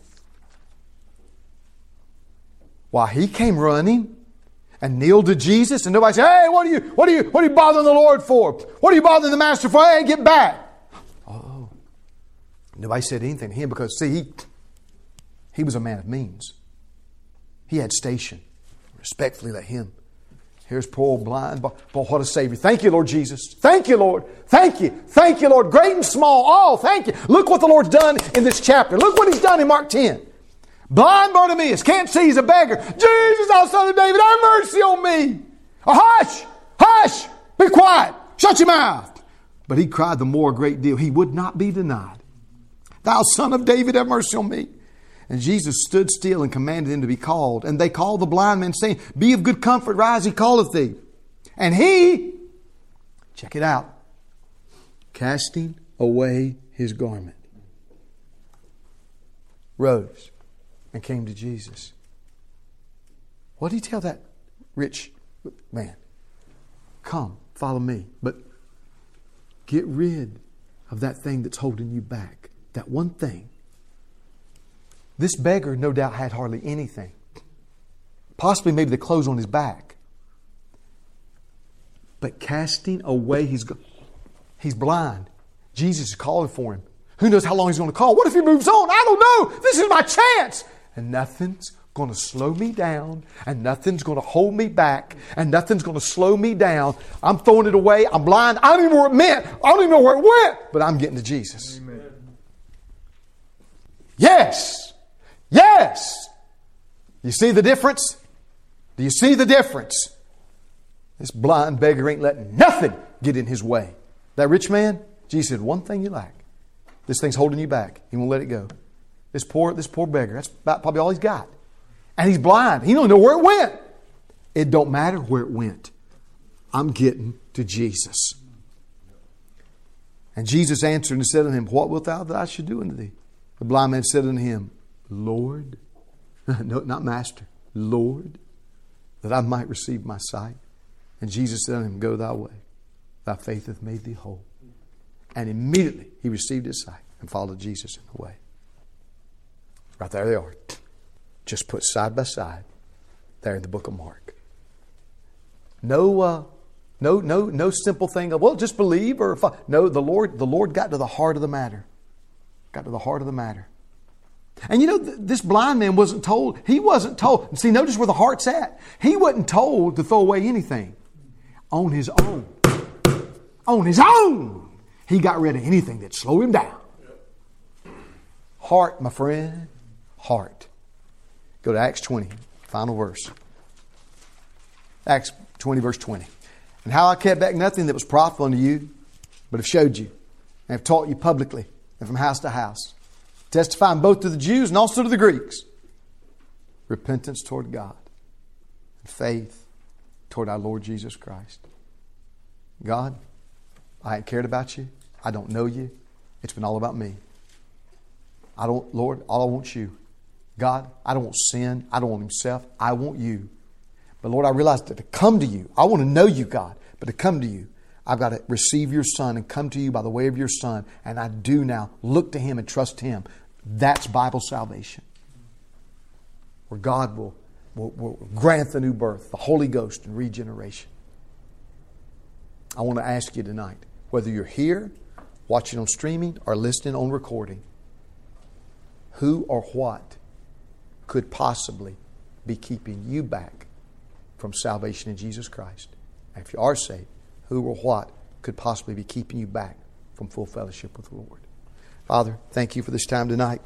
Why, he came running and kneeled to Jesus, and nobody said, Hey, what are you, what are you, what are you bothering the Lord for? What are you bothering the Master for? Hey, get back. Oh, Nobody said anything to him because, see, he, he was a man of means. He had station. Respectfully let him. Here's poor old blind boy. Boy, what a Savior. Thank you, Lord Jesus. Thank you, Lord. Thank you. Thank you, Lord. Great and small. Oh, thank you. Look what the Lord's done in this chapter. Look what He's done in Mark ten. Blind Bartimaeus, can't see, he's a beggar. Jesus, thou Son of David, have mercy on me. Oh, hush, hush, be quiet, shut your mouth. But he cried the more a great deal. He would not be denied. Thou Son of David, have mercy on me. And Jesus stood still and commanded him to be called. And they called the blind man, saying, Be of good comfort, rise, he calleth thee. And he, check it out, casting away his garment, rose and came to Jesus. What did he tell that rich man? Come, follow me. But get rid of that thing that's holding you back. That one thing. This beggar no doubt had hardly anything. Possibly maybe the clothes on his back. But casting away his... He's blind. Jesus is calling for him. Who knows how long he's going to call? What if he moves on? I don't know. This is my chance. And nothing's going to slow me down. And nothing's going to hold me back. And nothing's going to slow me down. I'm throwing it away. I'm blind. I don't even know where it meant. I don't even know where it went. But I'm getting to Jesus. Amen. Yes. Yes. You see the difference? Do you see the difference? This blind beggar ain't letting nothing get in his way. That rich man, Jesus said, one thing you lack. This thing's holding you back. He won't let it go. This poor, this poor beggar, that's about probably all he's got. And he's blind. He don't know where it went. It don't matter where it went. I'm getting to Jesus. And Jesus answered and said unto him, What wilt thou that I should do unto thee? The blind man said unto him, Lord, no, not Master, Lord, that I might receive my sight. And Jesus said unto him, Go thy way. Thy faith hath made thee whole. And immediately he received his sight and followed Jesus in the way. Right there they are. Just put side by side there in the book of Mark. No, uh, no, no, no simple thing of, well, just believe or follow. No, the Lord, the Lord got to the heart of the matter. Got to the heart of the matter. And you know, th- this blind man wasn't told, he wasn't told, see, notice where the heart's at. He wasn't told to throw away anything. On his own. On his own. He got rid of anything that slowed him down. Heart, my friend. Heart. Go to Acts twenty, final verse. Acts twenty, verse twenty. And how I kept back nothing that was profitable unto you, but have showed you, and have taught you publicly, and from house to house, testifying both to the Jews and also to the Greeks, repentance toward God, and faith toward our Lord Jesus Christ. God, I ain't cared about you. I don't know you. It's been all about me. I don't, Lord, all I want you. God, I don't want sin. I don't want himself. I want you. But Lord, I realize that to come to you, I want to know you, God, but to come to you, I've got to receive your Son and come to you by the way of your Son. And I do now look to him and trust him. That's Bible salvation. Where God will, will, will grant the new birth, the Holy Ghost and regeneration. I want to ask you tonight, whether you're here, watching on streaming, or listening on recording, who or what could possibly be keeping you back from salvation in Jesus Christ? And if you are saved, who or what could possibly be keeping you back from full fellowship with the Lord? Father, thank you for this time tonight.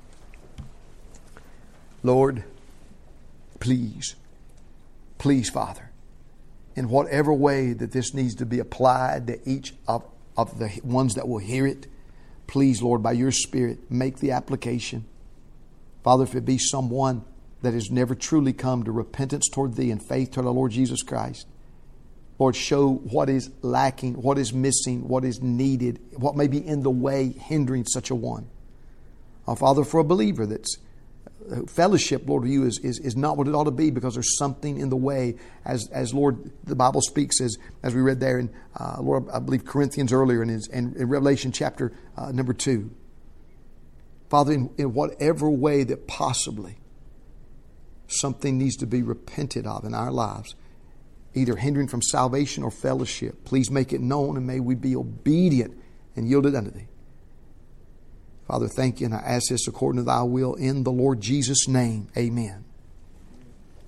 Lord, please, please, Father, in whatever way that this needs to be applied to each of, of the ones that will hear it, please, Lord, by your Spirit, make the application. Father, if it be someone that has never truly come to repentance toward thee and faith toward our Lord Jesus Christ, Lord, show what is lacking, what is missing, what is needed, what may be in the way hindering such a one. Uh, Father, for a believer that's uh, fellowship, Lord, with you is, is, is not what it ought to be because there's something in the way, as, as Lord, the Bible speaks, as, as we read there in, uh, Lord, I believe Corinthians earlier in, his, in, in Revelation chapter uh, number two. Father, in, in whatever way that possibly something needs to be repented of in our lives, either hindering from salvation or fellowship, please make it known and may we be obedient and yielded unto thee. Father, thank you, and I ask this according to thy will in the Lord Jesus' name. Amen.